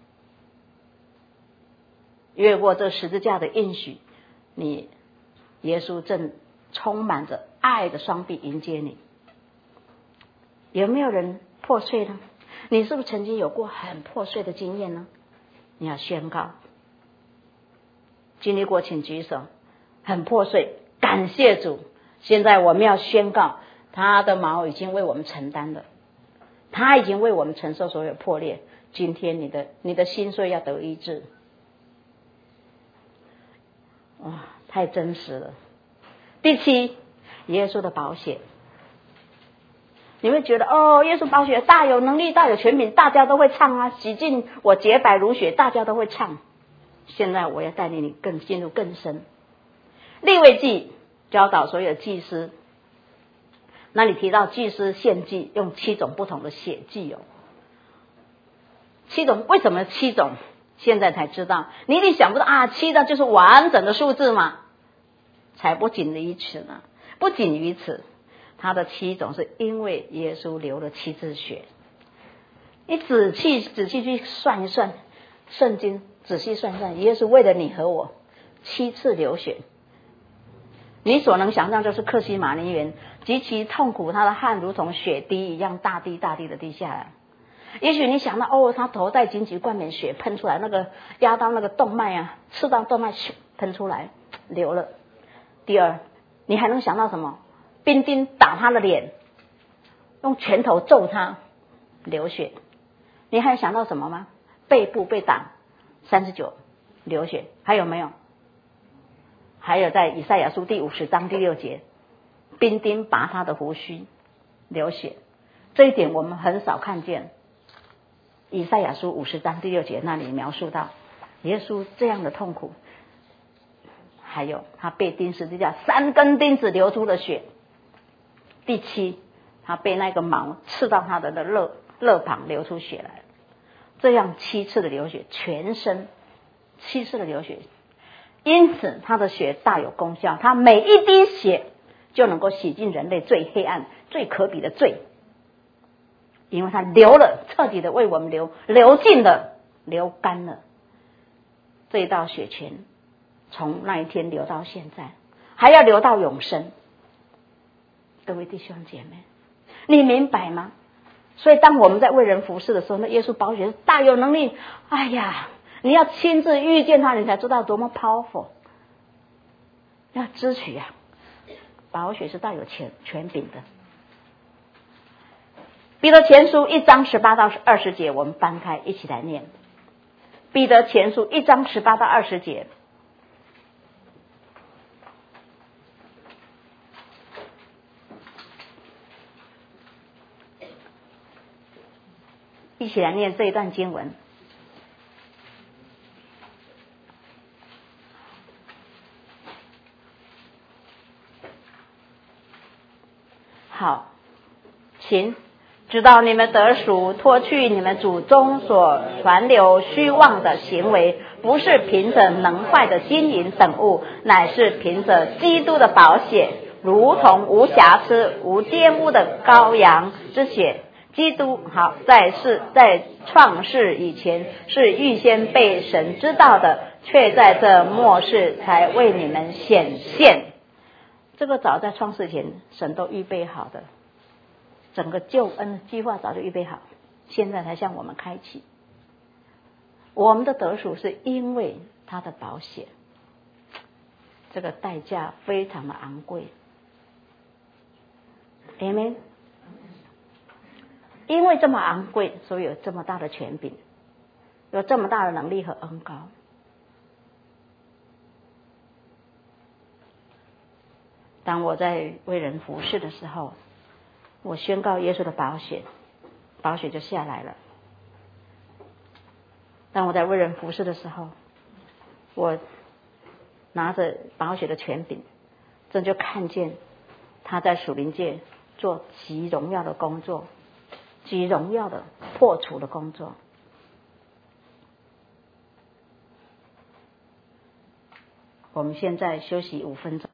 越过这十字架的应许，你耶稣正充满着爱的双臂迎接你。有没有人破碎呢？你是不是曾经有过很破碎的经验呢？你要宣告，经历过请举手。很破碎，感谢主。现在我们要宣告，他的毛已经为我们承担了，他已经为我们承受所有破裂。今天你的你的心碎要得医治。哇，太真实了。第七，耶稣的宝血。你会觉得哦，耶稣宝血大有能力，大有权柄，大家都会唱啊，洗净我洁白如雪，大家都会唱。现在我要带领你更进入更深。利未记教导所有祭司，那里提到祭司献祭用七种不同的血祭哦，七种，为什么七种？现在才知道，你一定想不到啊，七的就是完整的数字嘛，才不仅于此呢，不仅于此。他的七种是因为耶稣流了七次血，你仔细仔细去算一算，圣经仔细算一算，耶稣为了你和我七次流血，你所能想象就是客西马尼园极其痛苦，他的汗如同血滴一样大滴大滴的滴下来。也许你想到哦，他头戴荆棘冠冕，血喷出来，那个压到那个动脉啊，刺到动脉喷出来流了。第二，你还能想到什么？兵丁打他的脸，用拳头揍他，流血。你还想到什么吗？背部被打，三十九，流血。还有没有？还有在以赛亚书第五十章第六节，兵丁拔他的胡须，流血。这一点我们很少看见。以赛亚书五十章第六节那里描述到耶稣这样的痛苦。还有他被钉十字架，三根钉子流出了血。第七，他被那个毛刺到他的肋肋旁流出血来，这样七次的流血，全身七次的流血，因此他的血大有功效，他每一滴血就能够洗净人类最黑暗、最可比的罪，因为他流了，彻底的为我们流，流尽了，流干了。这一道血泉从那一天流到现在，还要流到永生。各位弟兄姐妹，你明白吗？所以当我们在为人服侍的时候，那耶稣宝血是大有能力。哎呀，你要亲自遇见他，你才知道多么 powerful。要支取啊，宝血是大有权权柄的。彼得前书一章十八到二十节，我们翻开一起来念。彼得前书一章十八到二十节。一起来念这一段经文。好，请直到你们得赎，脱去你们祖宗所传流虚妄的行为，不是凭着能坏的金银等物，乃是凭着基督的宝血，如同无瑕疵、无玷污的羔羊之血。基督好，在世在创世以前是预先被神知道的，却在这末世才为你们显现。这个早在创世前神都预备好的，整个救恩计划早就预备好，现在才向我们开启。我们的得赎是因为他的宝血，这个代价非常的昂贵。Amen。因为这么昂贵，所以有这么大的权柄，有这么大的能力和恩膏。当我在为人服侍的时候，我宣告耶稣的宝血，宝血就下来了。当我在为人服侍的时候，我拿着宝血的权柄，这就看见他在属灵界做极荣耀的工作，极荣耀的破除的工作。我们现在休息五分钟。